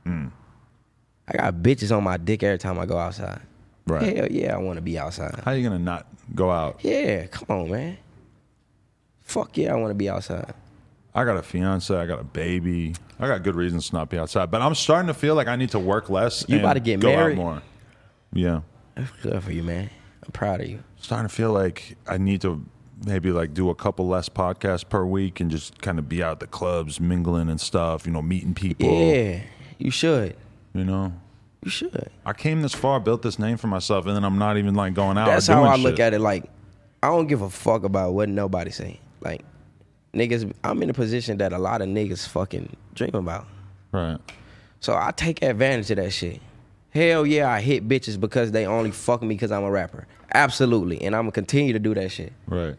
I got bitches on my dick every time I go outside. Right. Hell yeah, I want to be outside. How you gonna not go out? Yeah, come on, man. Fuck yeah, I want to be outside. I got a fiance. I got a baby. I got good reasons to not be outside. But I'm starting to feel like I need to work less. You and about to get go married? out more. Yeah. That's good for you, man. I'm proud of you. Starting to feel like I need to maybe like do a couple less podcasts per week and just kind of be out at the clubs, mingling and stuff. Meeting people. Yeah, you should. You should. I came this far, built this name for myself, and then I'm not even like going out. That's or how doing I look shit. at it. Like, I don't give a fuck about what nobody say. Like, niggas, I'm in a position that a lot of niggas fucking dream about. Right. So I take advantage of that shit. Hell yeah, I hit bitches because they only fuck me because I'm a rapper. Absolutely. And I'm going to continue to do that shit. Right.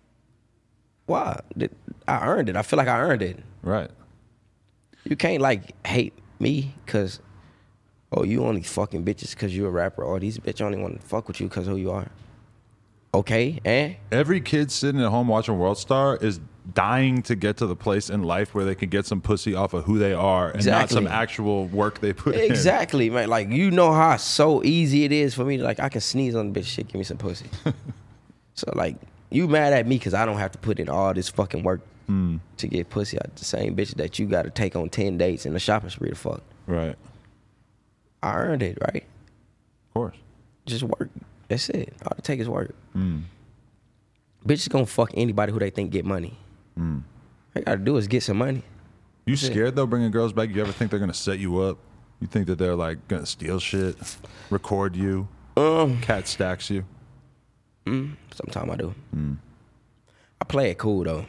Why? I earned it. I feel like I earned it. Right. You can't, like, hate me because, oh, you only fucking bitches because you a rapper, or these bitch only want to fuck with you because who you are. Okay, Every kid sitting at home watching World Star is dying to get to the place in life where they can get some pussy off of who they are and not some actual work they put in. Exactly, man. Like, you know how so easy it is for me to, like, I can sneeze on the bitch, shit, give me some pussy. So, like, you mad at me because I don't have to put in all this fucking work to get pussy out the same bitch that you got to take on 10 dates in a shopping spree to fuck. Right. I earned it, right? Of course. Just work. That's it. All it take is work. Bitches gonna fuck anybody who they think get money. All they gotta do is get some money. You scared though bringing girls back? You ever think they're gonna set you up? You think that they're like gonna steal shit, record you, cat stacks you? Sometimes I do. I play it cool though.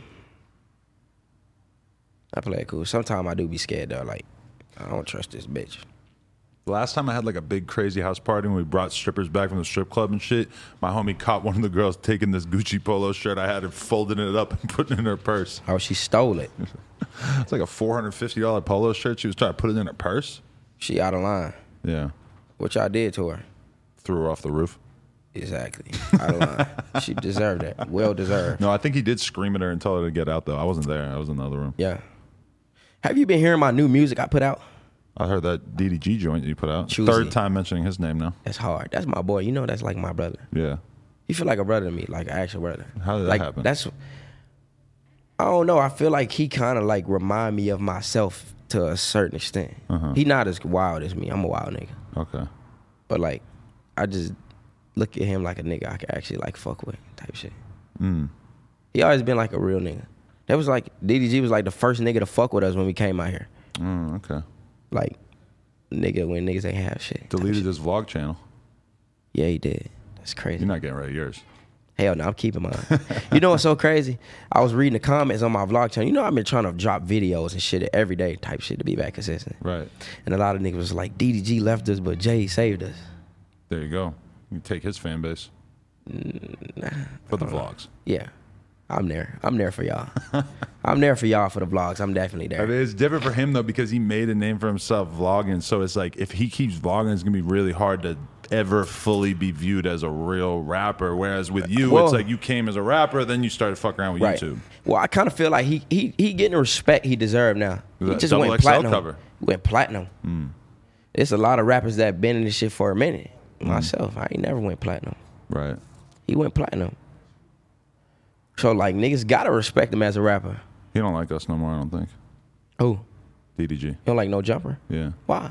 I play it cool. Sometimes I do be scared though. Like, I don't trust this bitch. The last time I had like a big crazy house party and we brought strippers back from the strip club and shit, my homie caught one of the girls taking this Gucci polo shirt I had and folding it up and putting it in her purse. Oh, she stole it. It's like a $450 polo shirt. She was trying to put it in her purse. She out of line. Yeah. What y'all did to her? Threw her off the roof. Exactly. Out of line. She deserved that. Well deserved. No, I think he did scream at her and tell her to get out though. I wasn't there. I was in the other room. Yeah. Have you been hearing my new music I put out? I heard that DDG joint you put out. Choosy. Third time mentioning his name now. That's hard. That's my boy. You know that's like my brother. Yeah. He feel like a brother to me, like an actual brother. How did that happen? That's, I don't know. I feel like he kind of like remind me of myself to a certain extent. He not as wild as me. I'm a wild nigga. Okay. But like, I just look at him like a nigga I can actually like fuck with type shit. He always been like a real nigga. That was like, DDG was like the first nigga to fuck with us when we came out here. Okay. Like, nigga, when niggas ain't have shit. Deleted his vlog channel. Yeah, he did. That's crazy. You're not getting rid of yours. Hell no, I'm keeping mine. You know what's so crazy? I was reading the comments on my vlog channel. You know I've been trying to drop videos and shit every day type shit to be back consistent. Right. And a lot of niggas was like, DDG left us, but Jay saved us. There you go. You take his fan base. For the vlogs. Yeah. I'm there. I'm there for y'all. I'm there for y'all for the vlogs. I'm definitely there. I mean, it's different for him though because he made a name for himself vlogging. So it's like if he keeps vlogging, it's gonna be really hard to ever fully be viewed as a real rapper. Whereas with you, it's like you came as a rapper, then you started fucking around with YouTube. Well, I kind of feel like he getting the respect he deserved now. He just went platinum. Cover. He went platinum. There's a lot of rappers that been in this shit for a minute. Myself, I ain't never went platinum. Right. He went platinum. So, like, niggas gotta respect him as a rapper. He don't like us no more, I don't think. Who? DDG. You don't like No Jumper? Yeah. Why?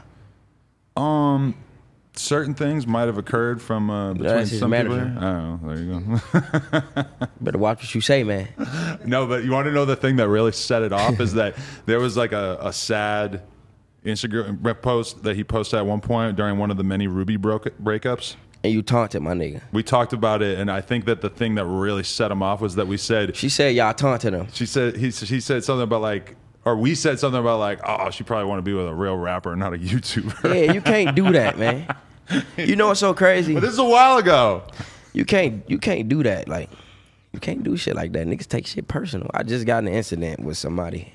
Certain things might have occurred from between some people. I don't know. There you go. Better watch what you say, man. No, but you want to know the thing that really set it off is that there was like a sad Instagram post that he posted at one point during one of the many Ruby breakups. And you taunted my nigga. We talked about it, and I think that the thing that really set him off was that we said... She said y'all taunted him. She said something about like... Or we said something about like, oh, she probably want to be with a real rapper, not a YouTuber. Yeah, you can't do that, man. You know what's so crazy? But this is a while ago. You can't do that. Like, you can't do shit like that. Niggas take shit personal. I just got in an incident with somebody.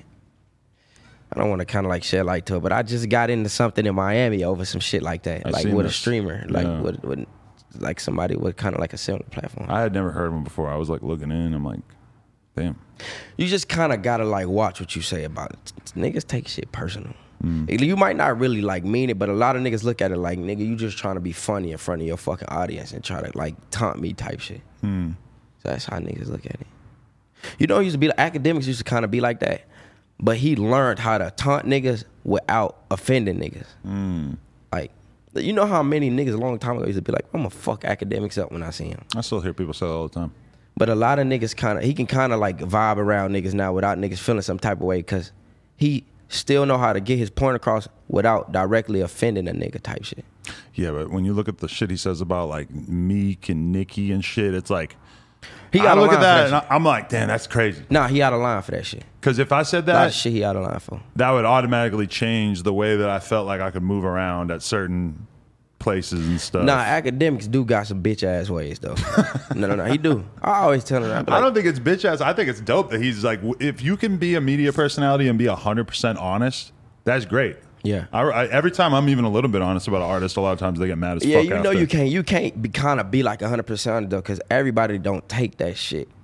I don't want to kind of like shed light to it, but I just got into something in Miami over some shit like that. Like with a streamer. Like with like somebody with kind of like a similar platform. I had never heard of him before. I was like looking in. I'm like, damn. You just kind of gotta like watch what you say about it. Niggas take shit personal. You might not really like mean it, but a lot of niggas look at it like, nigga, you just trying to be funny in front of your fucking audience and try to like taunt me type shit. So that's how niggas look at it. You know, it used to be like, academics used to kind of be like that, but he learned how to taunt niggas without offending niggas. Like, you know how many niggas a long time ago used to be like, I'm gonna fuck academics up when I see him. I still hear people say that all the time. But a lot of niggas he can kind of like vibe around niggas now without niggas feeling some type of way because he still know how to get his point across without directly offending a nigga type shit. Yeah, but when you look at the shit he says about like Meek and Nicki and shit, it's like, I look at that and I'm like, damn, that's crazy. Nah, he out of line for that shit. Because if I said A lot that, of shit he out of line for. that would automatically change the way that I felt like I could move around at certain places and stuff. Nah, academics do got some bitch ass ways though. No, he do. I always tell him that. I don't think it's bitch ass. I think it's dope that he's like, if you can be a media personality and be 100% honest, that's great. Yeah. Every time I'm even a little bit honest about an artist, a lot of times they get mad as fuck. Yeah, you know you can't be kind of be like 100% honest though, because everybody don't take that shit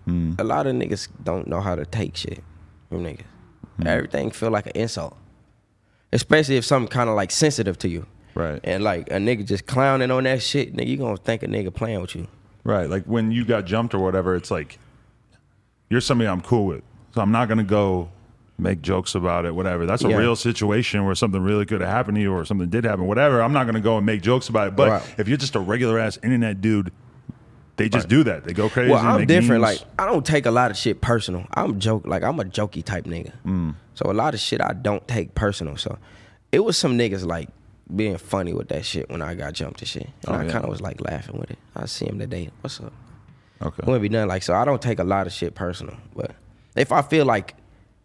A lot of niggas don't know how to take shit from niggas. Everything feel like an insult, especially if something kind of like sensitive to you. Right. And like a nigga just clowning on that shit, nigga, you gonna think a nigga playing with you. Right. Like when you got jumped or whatever, it's like you're somebody I'm cool with, so I'm not gonna go make jokes about it. Whatever. That's a real situation where something really could have happened to you or something did happen. Whatever. I'm not gonna go and make jokes about it. But if you're just a regular ass internet dude. They just do that. They go crazy. Well, I'm different. Memes. Like, I don't take a lot of shit personal. I'm a jokey type nigga. So a lot of shit I don't take personal. So it was some niggas like being funny with that shit when I got jumped and shit. And I kind of was like laughing with it. I see him today. What's up? Okay. Wouldn't be nothing like, so I don't take a lot of shit personal. But if I feel like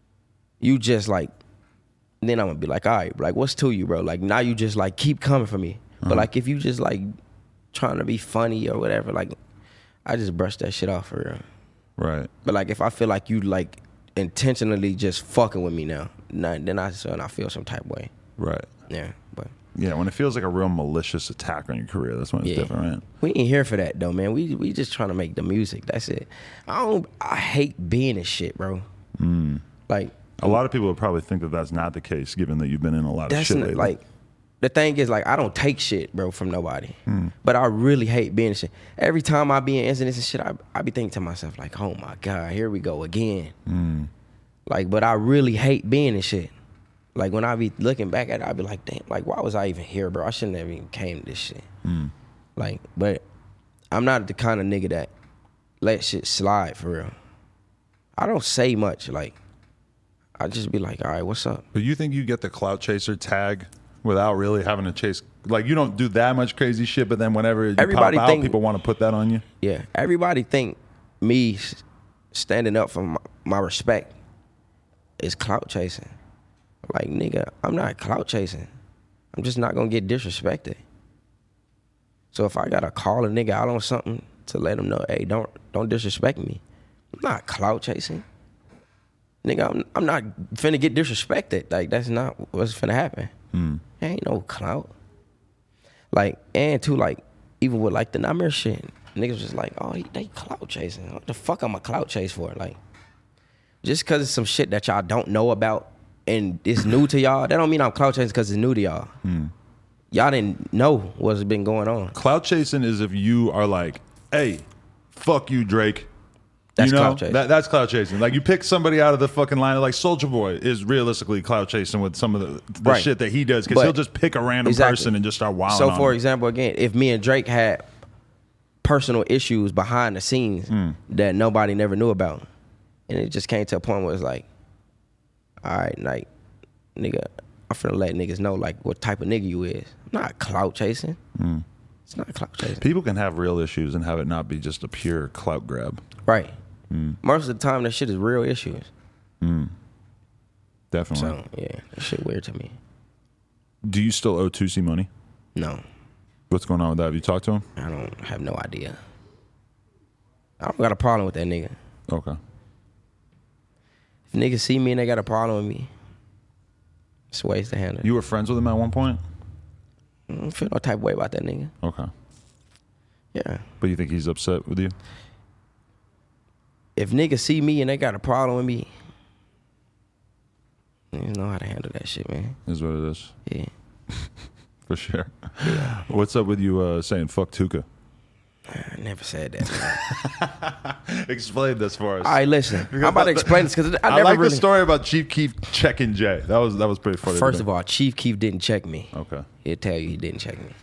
you just like, then I'm gonna be like, all right, like what's to you, bro? Like now you just like keep coming for me. But like if you just like trying to be funny or whatever, like I just brush that shit off for real. Right. But like if I feel like you like intentionally just fucking with me now, then I feel some type of way. Right. Yeah. But yeah, when it feels like a real malicious attack on your career, that's when it's different, right? We ain't here for that though, man. We just trying to make the music. That's it. I hate being this shit, bro. Like a lot of people would probably think that that's not the case, given that you've been in a lot of shit lately. Like the thing is, like, I don't take shit, bro, from nobody. But I really hate being shit. Every time I be in incidents and shit, I be thinking to myself, like, oh my God, here we go again. Like, but I really hate being in shit. Like, when I be looking back at it, I be like, damn, like, why was I even here, bro? I shouldn't have even came to this shit. Like, but I'm not the kind of nigga that let shit slide for real. I don't say much. Like, I just be like, all right, what's up? But you think you get the clout chaser tag without really having to chase? Like, you don't do that much crazy shit, but then whenever you pop out, people want to put that on you? Yeah. Everybody think me standing up for my respect is clout chasing. Like, nigga, I'm not clout chasing. I'm just not going to get disrespected. So if I got to call a nigga out on something to let him know, hey, don't disrespect me, I'm not clout chasing. Nigga, I'm not finna get disrespected. Like, that's not what's finna happen. Ain't no clout. Like, and too, like, even with, like, the Namir shit, niggas was like, oh, they clout chasing. What the fuck I'm a clout chase for? Like, just because it's some shit that y'all don't know about and it's new to y'all, that don't mean I'm clout chasing because it's new to y'all. Y'all didn't know what's been going on. Clout chasing is if you are like, hey, fuck you, Drake. That's you know, clout chasing. That's clout chasing. Like, you pick somebody out of the fucking line, like Soulja Boy is realistically clout chasing with some of the shit that he does, because he'll just pick a random person and just start wilding So, on for him. example, again, if me and Drake had personal issues behind the scenes that nobody never knew about, and it just came to a point where it's like, all right, like, nigga, I'm finna let niggas know, like, what type of nigga you is. I'm not clout chasing. It's not clout chasing. People can have real issues and have it not be just a pure clout grab. Right. Most of the time, that shit is real issues. Definitely. So, yeah, that shit weird to me. Do you still owe Tusi money? No. What's going on with that? Have you talked to him? I don't have no idea. I don't got a problem with that nigga. Okay. If niggas see me and they got a problem with me, it's ways to handle it. You were friends with him at one point? I don't feel no type of way about that nigga. Okay. Yeah. But you think he's upset with you? If niggas see me and they got a problem with me, you know how to handle that shit, man. Is what it is. Yeah. For sure. Yeah. What's up with you saying fuck Tuka? I never said that, man. Explain this for us. All right, listen. I'm about to explain this because I never like really... the story about Chief Keef checking Jay. That was pretty funny. First of all, Chief Keef didn't check me. Okay. He'll tell you he didn't check me.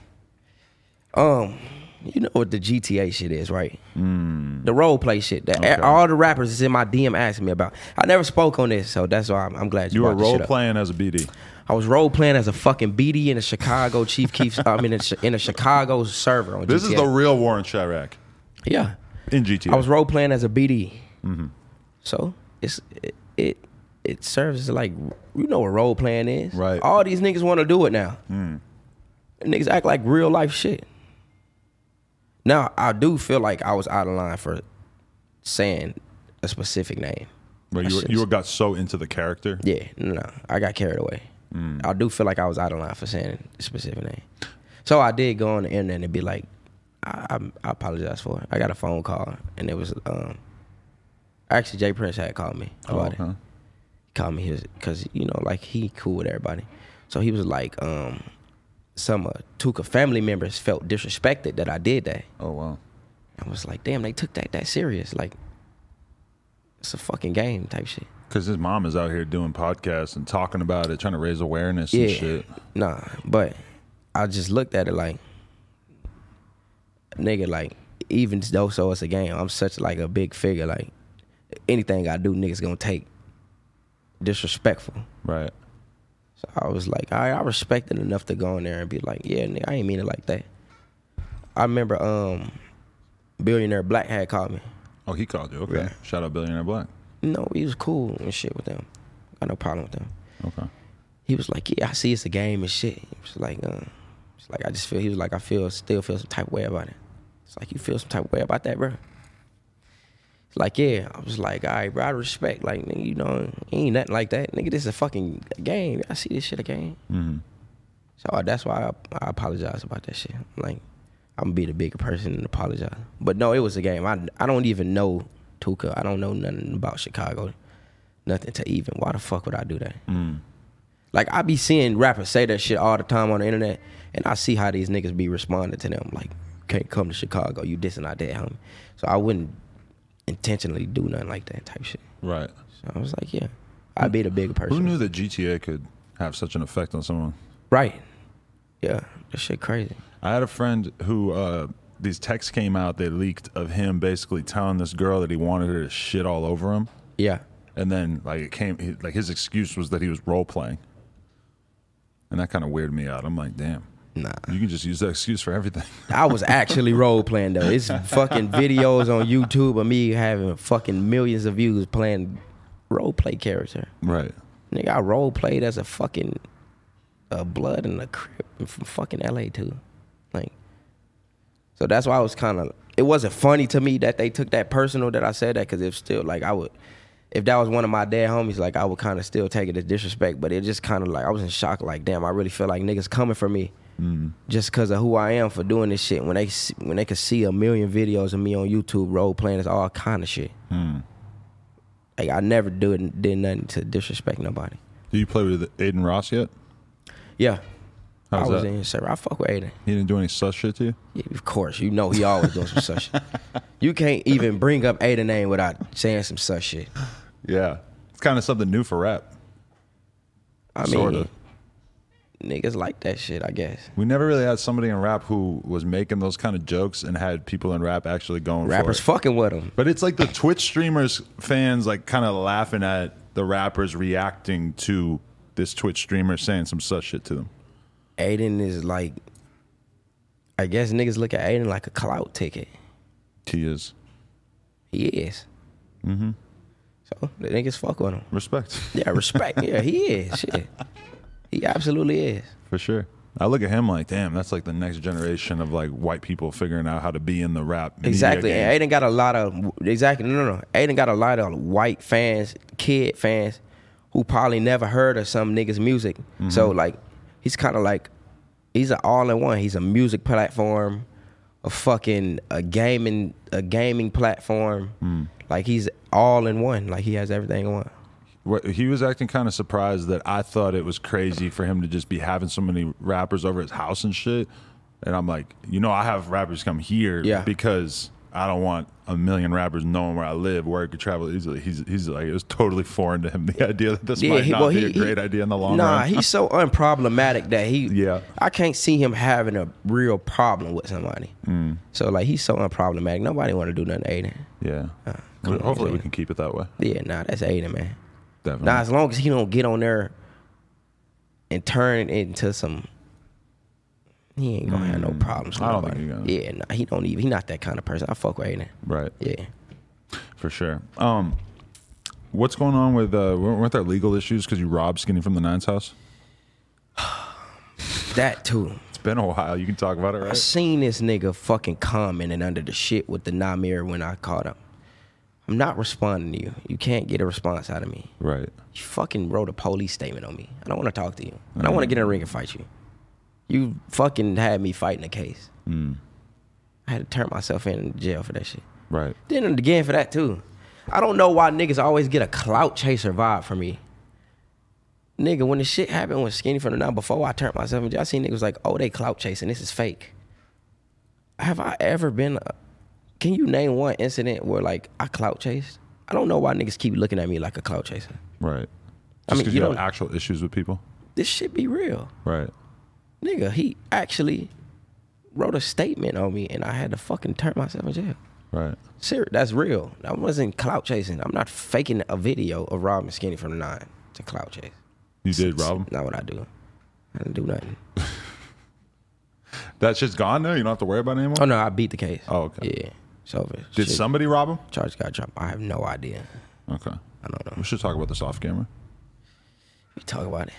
You know what the GTA shit is, right? The role play shit that all the rappers is in my DM asking me about. I never spoke on this, so that's why I'm glad you were brought this shit role up. playing as a BD. I was role playing as a fucking BD in a Chicago Chief Keef. I mean, in a Chicago server on GTA. This is the real Warren Chirac. Yeah. In GTA. I was role playing as a BD. So it serves as like, you know what role playing is. Right. All these niggas want to do it now. Niggas act like real life shit. Now, I do feel like I was out of line for saying a specific name. But you got so into the character? Yeah, no, I got carried away. I do feel like I was out of line for saying a specific name. So I did go on the internet and be like, I apologize for it. I got a phone call and it was Actually, Jay Prince had called me about it. okay. He called me because like he cool with everybody. So he was like, some Tuka family members felt disrespected that I did that. Oh wow. I was like, damn, they took that serious. Like, it's a fucking game type shit. Because his mom is out here doing podcasts and talking about it, trying to raise awareness and shit. Nah, but I just looked at it like, nigga, like, even though so it's a game, I'm such like a big figure. Like, anything I do, niggas gonna take disrespectful. Right. So I was like, all right, I respect it enough to go in there and be like, yeah, nigga, I ain't mean it like that. I remember Billionaire Black had called me. Oh, he called you. Okay. Yeah. Shout out Billionaire Black. No, he was cool and shit with them. Got no problem with them. Okay. He was like, yeah, I see it's a game and shit. He was like, I just feel, he was like, still feel some type of way about it. It's like, you feel some type of way about that, bro? It's like, yeah. I was like, all right, bro, I respect. Like, nigga, you know, ain't nothing like that. Nigga, this is a fucking game. I see this shit a game. Mm-hmm. So that's why I apologize about that shit. Like, I'm gonna be the bigger person and apologize. But no, it was a game. I don't even know Tuka. I don't know nothing about Chicago. Nothing to even. Why the fuck would I do that? Mm. Like, I be seeing rappers say that shit all the time on the internet, and I see how these niggas be responding to them. Like, can't come to Chicago. You dissing out there, homie. So I wouldn't intentionally do nothing like that type shit. Right. So I was like, yeah, I'd be the bigger person. Who knew that GTA could have such an effect on someone? Right. Yeah, that shit crazy. I had a friend who these texts came out, they leaked, of him basically telling this girl that he wanted her to shit all over him. Yeah. And then like his excuse was that he was role playing. And that kind of weirded me out. I'm like, damn. Nah. You can just use that excuse for everything. I was actually role playing though. It's fucking videos on YouTube of me having fucking millions of views playing role play character. Right. Nigga, I role played as a fucking Blood and a Crip from fucking LA too. Like, so that's why I was kind of, it wasn't funny to me that they took that personal that I said that, because it's still like, if that was one of my dead homies, like I would kind of still take it as disrespect, but it just kind of like, I was in shock, like, damn, I really feel like niggas coming for me just because of who I am for doing this shit when they could see a million videos of me on YouTube role playing as all kind of shit. Like, I never did nothing to disrespect nobody. Do you play with Aiden Ross yet? Yeah. How's I was that? in, sir. I fuck with Aiden. He didn't do any sus shit to you? Yeah, of course. You know he always doing some such shit. You can't even bring up Aiden name without saying some such shit. Yeah. It's kind of something new for rap. I mean, Sorta. niggas like that shit, I guess. We never really had somebody in rap who was making those kind of jokes and had people in rap actually going Rappers for it. fucking with him. But it's like the Twitch streamers fans like kind of laughing at the rappers reacting to this Twitch streamer saying some sus shit to them. Aiden is like, I guess niggas look at Aiden like a clout ticket. He is. He is. Mm-hmm. So the niggas fuck with him. Respect. Yeah, respect. Yeah, he is. Shit. He absolutely is. For sure. I look at him like, damn, that's like the next generation of like white people figuring out how to be in the rap. Exactly. Media game. And Aiden got a lot of, no. Aiden got a lot of white fans, kid fans, who probably never heard of some niggas' music. Mm-hmm. So like, he's kind of like, he's an all-in-one. He's a music platform, a gaming platform. Like, he's all-in-one. Like, he has everything in one. He was acting kind of surprised that I thought it was crazy for him to just be having so many rappers over his house and shit. And I'm like, I have rappers come here because I don't want a million rappers knowing where I live, where I could travel easily. He's like, it was totally foreign to him, the idea that this might not be a great idea in the long run. Nah, he's so unproblematic that I can't see him having a real problem with somebody. So like, he's so unproblematic. Nobody want to do nothing to Aiden. Yeah. Hopefully we can keep it that way. Yeah, nah, that's Aiden, man. Definitely. Nah, as long as he don't get on there and turn it into some, he ain't gonna have no problems with I don't nobody. think he's gonna. Yeah, nah, he not that kind of person. I fuck with Aiden. Right. Yeah. For sure. What's going on with weren't there legal issues because you robbed Skinny from the Nines house? That too. It's been a while. You can talk about it, right? I seen this nigga fucking commenting under the shit with the Namir when I caught him. I'm not responding to you. You can't get a response out of me. Right. You fucking wrote a police statement on me. I don't want to talk to you. I don't want to get in a ring and fight you. You fucking had me fighting a case. I had to turn myself in jail for that shit. Right. Then again for that too. I don't know why niggas always get a clout chaser vibe from me. Nigga, when the shit happened with Skinny from the Nine, before I turned myself into, I seen niggas like, oh, they clout chasing. This is fake. Have I ever been? Can you name one incident where like I clout chased? I don't know why niggas keep looking at me like a clout chaser. Right. I mean, Just because you have actual issues with people. This shit be real. Right. Nigga, he actually wrote a statement on me and I had to fucking turn myself in jail. Right. Serious, that's real. I wasn't clout chasing. I'm not faking a video of robbing Skinny from the Nine to clout chase. You did rob him? Not what I do. I didn't do nothing. That shit's gone now? You don't have to worry about it anymore? Oh no, I beat the case. Oh, okay. Yeah, it's over. Did somebody rob him? Charge got dropped. I have no idea. Okay. I don't know. We should talk about this off camera. We talk about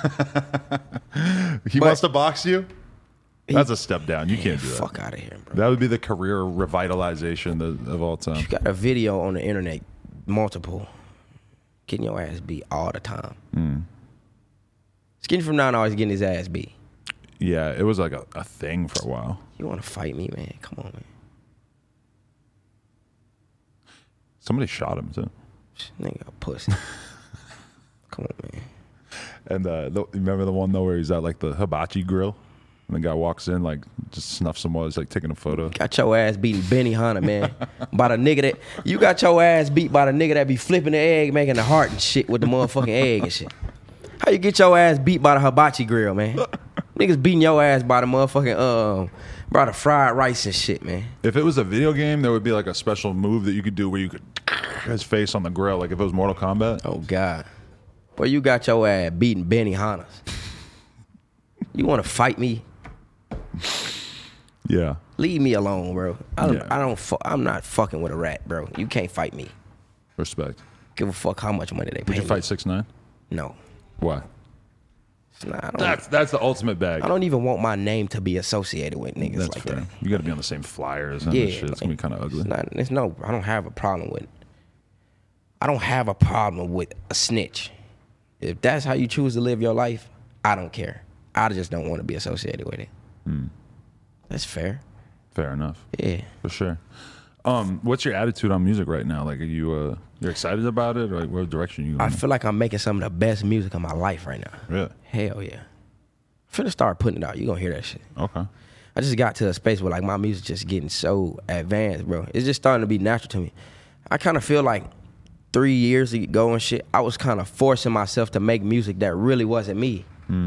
it. He must have boxed you? That's a step down. You can't do that. Fuck out of here, bro. That would be the career revitalization of all time. You got a video on the internet, multiple, getting your ass beat all the time. Skinny from Nine always getting his ass beat. Yeah, it was like a thing for a while. You want to fight me, man? Come on, man. Somebody shot him, too. Nigga, a pussy. Come on, man. And remember the one, though, where he's at, like, the hibachi grill? And the guy walks in, like, just snuffs him while he's, like, taking a photo. Got your ass beating Benny Hunter, man. By the nigga that... You got your ass beat by the nigga that be flipping the egg, making the heart and shit with the motherfucking egg and shit. How you get your ass beat by the hibachi grill, man? Niggas beating your ass by the motherfucking, by the fried rice and shit, man. If it was a video game, there would be, like, a special move that you could do where you could his face on the grill, like if it was Mortal Kombat. Oh, God. Boy, you got your ass beating Benny Hunters. You want to fight me? Yeah. Leave me alone, bro. I'm not fucking with a rat, bro. You can't fight me. Respect. Give a fuck how much money they pay Would you me. fight 6ix9ine? No. Why? Nah, That's the ultimate bag. I don't even want my name to be associated with niggas That's like fair. that. You got to be on the same flyers and Yeah, shit. It's gonna be kind of ugly. I don't have a problem with. I don't have a problem with a snitch. If that's how you choose to live your life, I don't care. I just don't want to be associated with it. That's fair. Fair enough. Yeah. For sure. What's your attitude on music right now? Like, are you you're excited about it, or like, what direction you going? I feel like I'm making some of the best music of my life right now. Really? Hell yeah. I'm finna start putting it out. You gonna hear that shit. Okay. I just got to a space where like my music just getting so advanced, bro. It's just starting to be natural to me. I kind of feel like 3 years ago and shit, I was kind of forcing myself to make music that really wasn't me.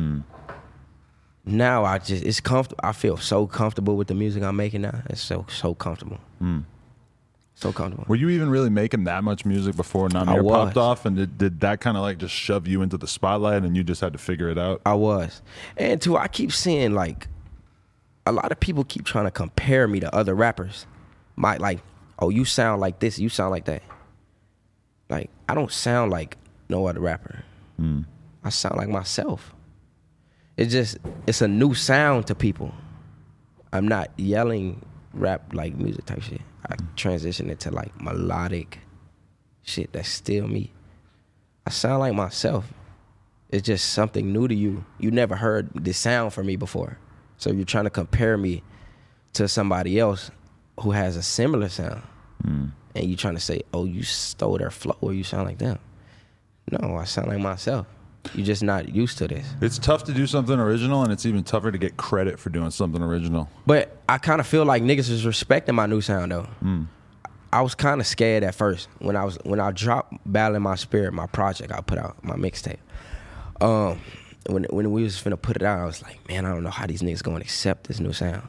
Now it's comfortable. I feel so comfortable with the music I'm making now. It's so comfortable. So comfortable. Were you even really making that much music before Namir popped off? And did that kind of like just shove you into the spotlight and you just had to figure it out? I was. And too, I keep seeing like, a lot of people keep trying to compare me to other rappers. Oh, you sound like this, you sound like that. Like, I don't sound like no other rapper. I sound like myself. It's a new sound to people. I'm not yelling rap like music type shit. I transition into like melodic shit that's still me. I sound like myself. It's just something new to you. You never heard this sound from me before. So you're trying to compare me to somebody else who has a similar sound. And you trying to say, oh, you stole their flow or you sound like them. No, I sound like myself. You're just not used to this. It's tough to do something original, and it's even tougher to get credit for doing something original. But I kind of feel like niggas is respecting my new sound though. I was kind of scared at first when I dropped Battle in My Spirit, my project I put out, my mixtape. When we was finna put it out, I was like, man, I don't know how these niggas gonna accept this new sound.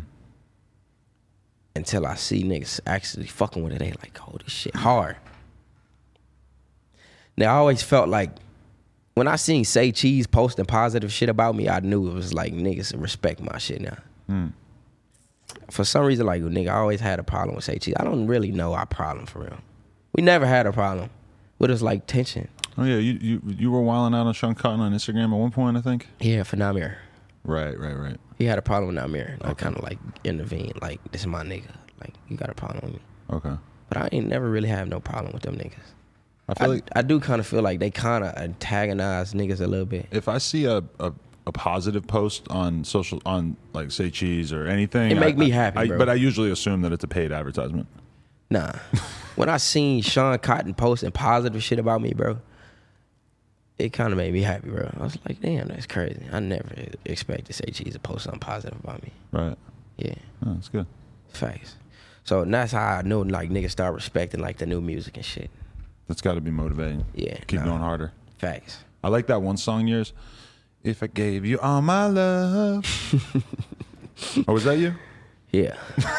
Until I see niggas actually fucking with it, they like, oh, this shit hard. Now I always felt like when I seen Say Cheese posting positive shit about me, I knew it was like niggas respect my shit now. For some reason, like, nigga, I always had a problem with Say Cheese. I don't really know our problem for real. We never had a problem. But it's like tension. Oh yeah, you were wilding out on Sean Cotton on Instagram at one point, I think. Yeah, for Namir. Right. He had a problem with Namir. And I kind of like intervened, like, this is my nigga. Like, you got a problem with me. Okay. But I ain't never really have no problem with them niggas. I feel like I do kind of feel like they kind of antagonize niggas a little bit. if I see a positive post on social, on like Say Cheese or anything, It make me happy, bro. But I usually assume that it's a paid advertisement. Nah. when I seen Sean Cotton posting positive shit about me, bro, it kind of made me happy, bro. I was like, damn, that's crazy. I never expected Say Cheese to post something positive about me. Right. Yeah. Oh, that's good. Facts. So that's how I know like niggas start respecting like the new music and shit. That's got to be motivating. Yeah. Keep going harder. Facts. I like that one song of yours. If I gave you all my love. Oh, was that you? Yeah.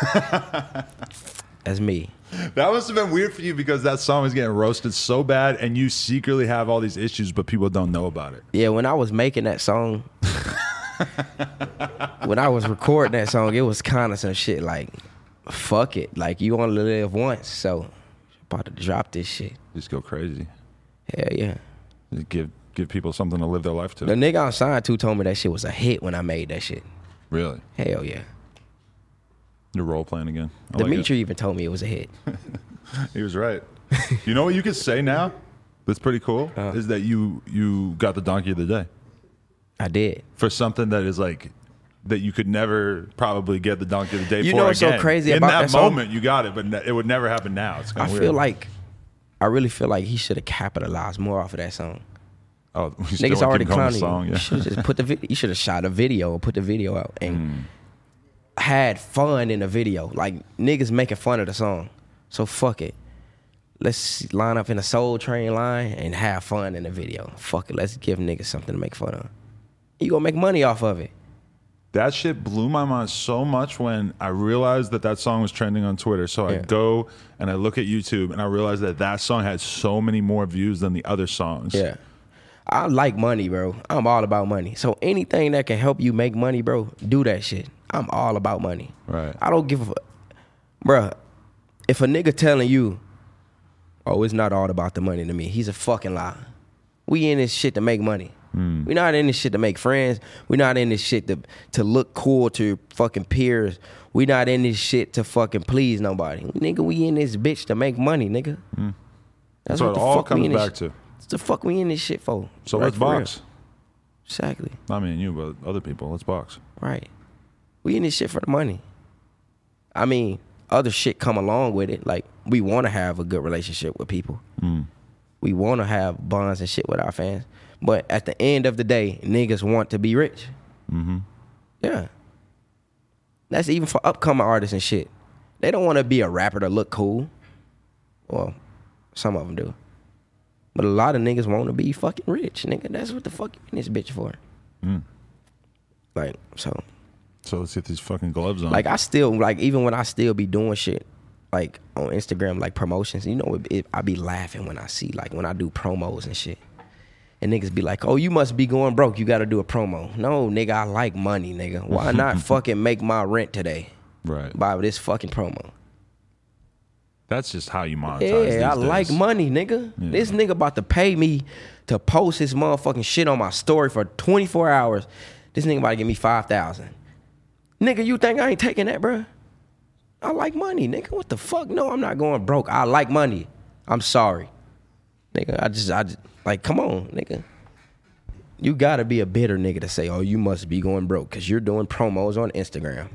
That's me. That must have been weird for you because that song was getting roasted so bad and you secretly have all these issues, but people don't know about it. Yeah, when I was making that song, when I was recording that song, it was kind of some shit like, fuck it. Like, you only live once, so about to drop this shit. Just go crazy. Hell yeah. Just give people something to live their life to. The nigga I'm signed to told me that shit was a hit when I made that shit. Really? Hell yeah. You're role playing again. Dimitri even told me it was a hit. He was right. You know what you could say now? That's pretty cool. Is that you got the donkey of the day I did. for something that is like that you could never probably get the donkey of the day. You for know what's again. so crazy in about that that song? moment? You got it, but it would never happen now. It's I kind of feel like, I really feel like he should have capitalized more off of that song. oh, we still Niggas wanna already keep going with clowning the song. you. Yeah. You should just put you should have shot a video or put the video out and had fun in the video. Like niggas making fun of the song. So fuck it. Let's line up in a Soul Train line and have fun in the video. Fuck it. Let's give niggas something to make fun of. You gonna make money off of it. That shit blew my mind so much when I realized that song was trending on Twitter. So I Yeah. go and I look at YouTube and I realized that song had so many more views than the other songs. Yeah. I like money, bro. I'm all about money. So anything that can help you make money, bro, do that shit. I'm all about money. Right. I don't give a bruh, if a nigga telling you, oh, it's not all about the money to me, he's a fucking lie. We in this shit to make money. We not in this shit to make friends. We not in this shit to look cool to fucking peers. We not in this shit to fucking please nobody. Nigga, we in this bitch to make money, nigga. That's what it all comes back to. That's the fuck we in this shit for. So Right, let's for real. box. Exactly. Not me and you, but other people. Let's box. Right. We in this shit for the money. I mean, other shit come along with it. Like, we want to have a good relationship with people. We want to have bonds and shit with our fans. But at the end of the day, niggas want to be rich. Yeah. That's even for upcoming artists and shit. They don't want to be a rapper to look cool. Well, some of them do. But a lot of niggas want to be fucking rich, nigga. That's what the fuck you in this bitch for. Like, so let's get these fucking gloves on. like I still, like even when I still be doing shit, like on Instagram, like promotions, you know, I be laughing when I see, like when I do promos and shit. And niggas be like, oh, you must be going broke. You got to do a promo. No, nigga, I like money, nigga. Why not fucking make my rent today right. by this fucking promo? That's just how you monetize. Yeah, I these like days. money, nigga. This nigga about to pay me to post his motherfucking shit on my story for 24 hours. This nigga about to give me 5,000. Nigga, you think I ain't taking that, bruh? I like money, nigga. What the fuck? No, I'm not going broke. I like money. I'm sorry. Nigga, I just like, come on, nigga. You gotta be a bitter nigga to say, oh, you must be going broke because you're doing promos on Instagram.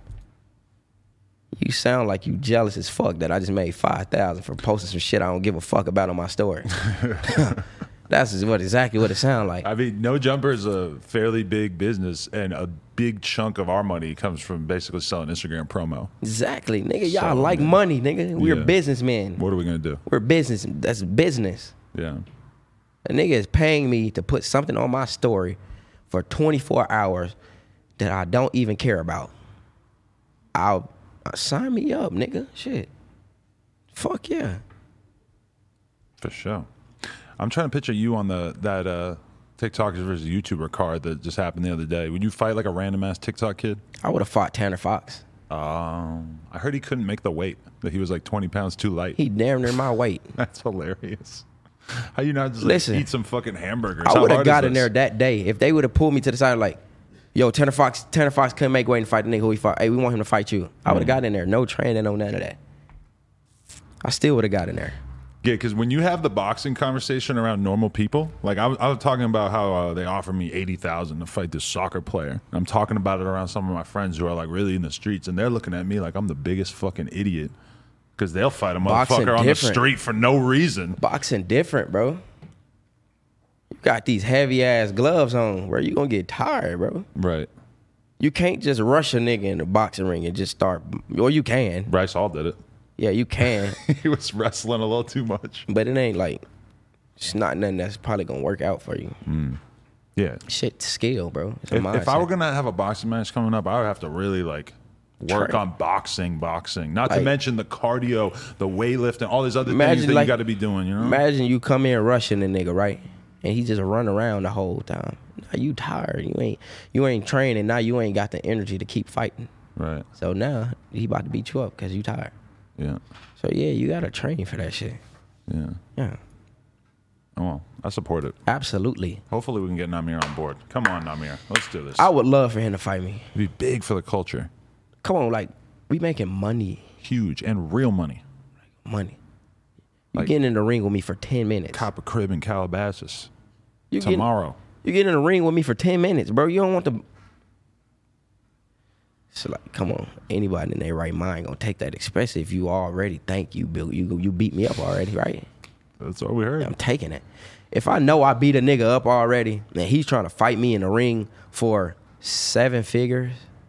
You sound like you jealous as fuck that I just made 5,000 for posting some shit I don't give a fuck about on my story. That's exactly what it sounds like. I mean, No Jumper is a fairly big business, and a big chunk of our money comes from basically selling Instagram promo. Exactly, nigga. Y'all So, like man. money, nigga. We're Yeah. businessmen. What are we gonna do? We're business. That's business. Yeah. A nigga is paying me to put something on my story for 24 hours that I don't even care about. I'll sign me up, nigga. Shit. Fuck yeah. For sure. I'm trying to picture you on that TikTokers versus YouTuber card that just happened the other day. Would you fight like a random ass TikTok kid? I would have fought Tanner Fox. I heard he couldn't make the weight. That he was like 20 pounds too light. He damn near my weight. That's hilarious. How you not just Listen, like, eat some fucking hamburgers? I How would have hard got is in this? there that day. If they would have pulled me to the side like, yo, Tanner Fox couldn't make weight and fight the nigga who he fought. Hey, we want him to fight you. I would have got in there. No training, no none of that. I still would have got in there. Yeah, because when you have the boxing conversation around normal people, like I was talking about how they offered me $80,000 to fight this soccer player. I'm talking about it around some of my friends who are like really in the streets, and they're looking at me like I'm the biggest fucking idiot Because they'll fight a Boxing motherfucker on the different. street for no reason. Boxing different, bro. You got these heavy ass gloves on, bro. You gonna get tired, bro. Right. You can't just rush a nigga in the boxing ring and just start. Or you can. Bryce Hall did it. Yeah, you can. He was wrestling a little too much. But it ain't like, it's not nothing that's probably gonna work out for you. Yeah. Shit, skill, bro. It's a If I mindset. were gonna have a boxing match coming up, I would have to really like work Train. on boxing. Not to Like- mention the cardio, the weightlifting, all these other things Imagine, that you like- got to be doing. You know. Imagine you come in rushing the nigga, right? And he just run around the whole time. Now you tired. You ain't training. Now you ain't got the energy to keep fighting. Right. So now he about to beat you up because you tired. Yeah. So yeah, you gotta train for that shit. Yeah. Yeah, Oh, well, I support it. absolutely. Hopefully, we can get Namir on board. Come on, Namir. Let's do this. I would love for him to fight me. It'd be big for the culture. Come on, like we making money. Huge and real money. Money. You Like- getting in the ring with me for 10 minutes. Cop a crib in Calabasas You tomorrow. You get in the ring with me for 10 minutes, bro. You don't want to. So like, come on. Anybody in their right mind gonna take that, especially if you already think you beat me up already, right? That's what we heard. I'm taking it. If I know I beat a nigga up already and he's trying to fight me in the ring for 7 figures,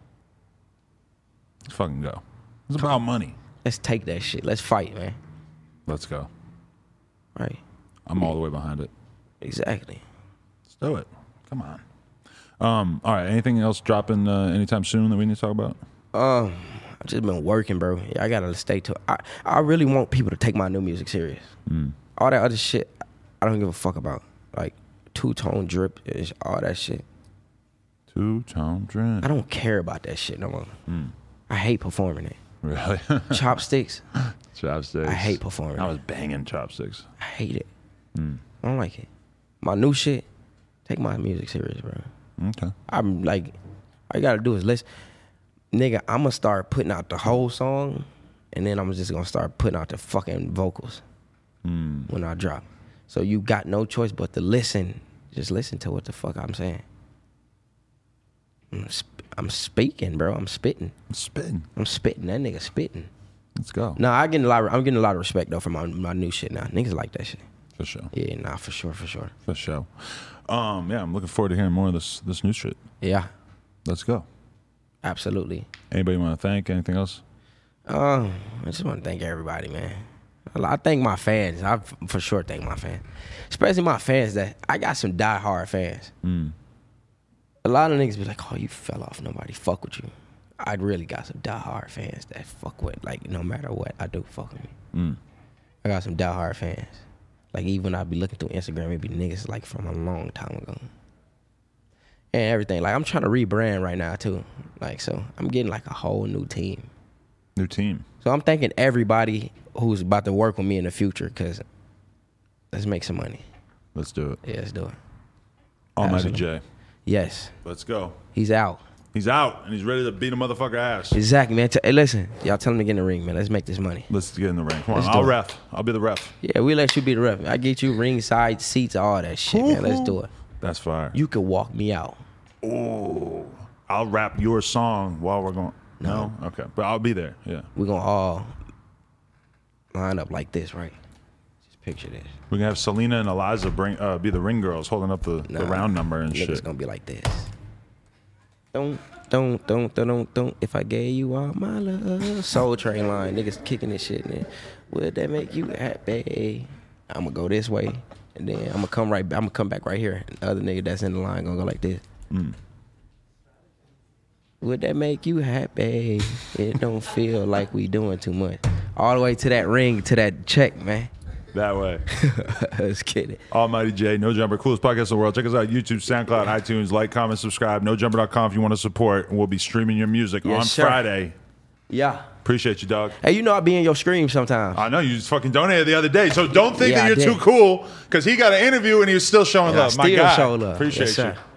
Let's fucking go. It's about money. let's take that shit. Let's fight, man. Let's go. Right. I'm all the way behind it. Exactly. Let's do it. Come on. All right. Anything else dropping anytime soon that we need to talk about? I've just been working, bro. I gotta stay to. I really want people to take my new music serious. All that other shit, I don't give a fuck about. Like two-tone drip, is all that shit. Two-tone drink. I don't care about that shit no more. I hate performing it. Really? Chopsticks, Chopsticks. I hate performing I it. was banging chopsticks. I hate it. I don't like it. My new shit, take my music serious, bro. Okay. I'm like, all you gotta do is listen. Nigga, I'm gonna start putting out the whole song, and then I'm just gonna start putting out the fucking vocals when I drop. So you got no choice but to listen. Just listen to what the fuck I'm saying. I'm speaking, bro. I'm spitting. Spin. I'm spitting. That nigga spitting. Let's go. Nah, I'm getting a lot of respect though for my new shit now. Niggas like that shit. For sure. Yeah, nah, for sure. For sure. Yeah, I'm looking forward to hearing more of this new shit. Yeah, Let's go. absolutely. Anybody want to thank? Anything else? I just want to thank everybody, man. I thank my fans. I for sure thank my fans, especially my fans that I got some diehard fans. A lot of niggas be like, "Oh, you fell off. Nobody fuck with you." I really got some diehard fans that fuck with, like, no matter what I do, fuck with me. I got some diehard fans. Like, even when I be looking through Instagram, it be niggas like from a long time ago. And everything. Like, I'm trying to rebrand right now too. Like, so I'm getting like a whole new team. New team. So I'm thanking everybody who's about to work with me in the future, because let's make some money. Let's do it. Yeah, let's do it. Almighty Absolutely. J. Yes, Let's go. he's out. He's out and he's ready to beat a motherfucker ass. Exactly, man. Hey, listen, y'all tell him to get in the ring, man. Let's make this money. Let's get in the ring. Come on. Let's do I'll it. ref. I'll be the ref. Yeah, we let you be the ref. I get you ringside seats, all that shit, man. Let's do it. That's fire. You can walk me out. Ooh. I'll rap your song while we're going. No? Okay. But I'll be there. Yeah. We're gonna all line up like this, right? Just picture this. We can have Selena and Eliza be the ring girls holding up the round number and Niggas shit. gonna be like this. Don't. If I gave you all my love. Soul Train line. Niggas kicking this shit, man. Would that make you happy? I'm gonna go this way, and then I'm gonna come back right here. And the other nigga that's in the line gonna go like this. Would that make you happy? It don't feel like we doing too much. All the way to that ring, to that check, man. That way. Let's get it. Almighty J, No Jumper, coolest podcast in the world. Check us out YouTube, SoundCloud, iTunes. Like, comment, subscribe. NoJumper.com if you want to support. And we'll be streaming your music Yes, on sir. Friday. Yeah. Appreciate you, dog. Hey, you know I be in your stream sometimes. I know you just fucking donated the other day, so don't think Yeah, that I you're did. too cool because he got an interview and he was still showing And I love. My still God, show love. appreciate Yes, you. sir.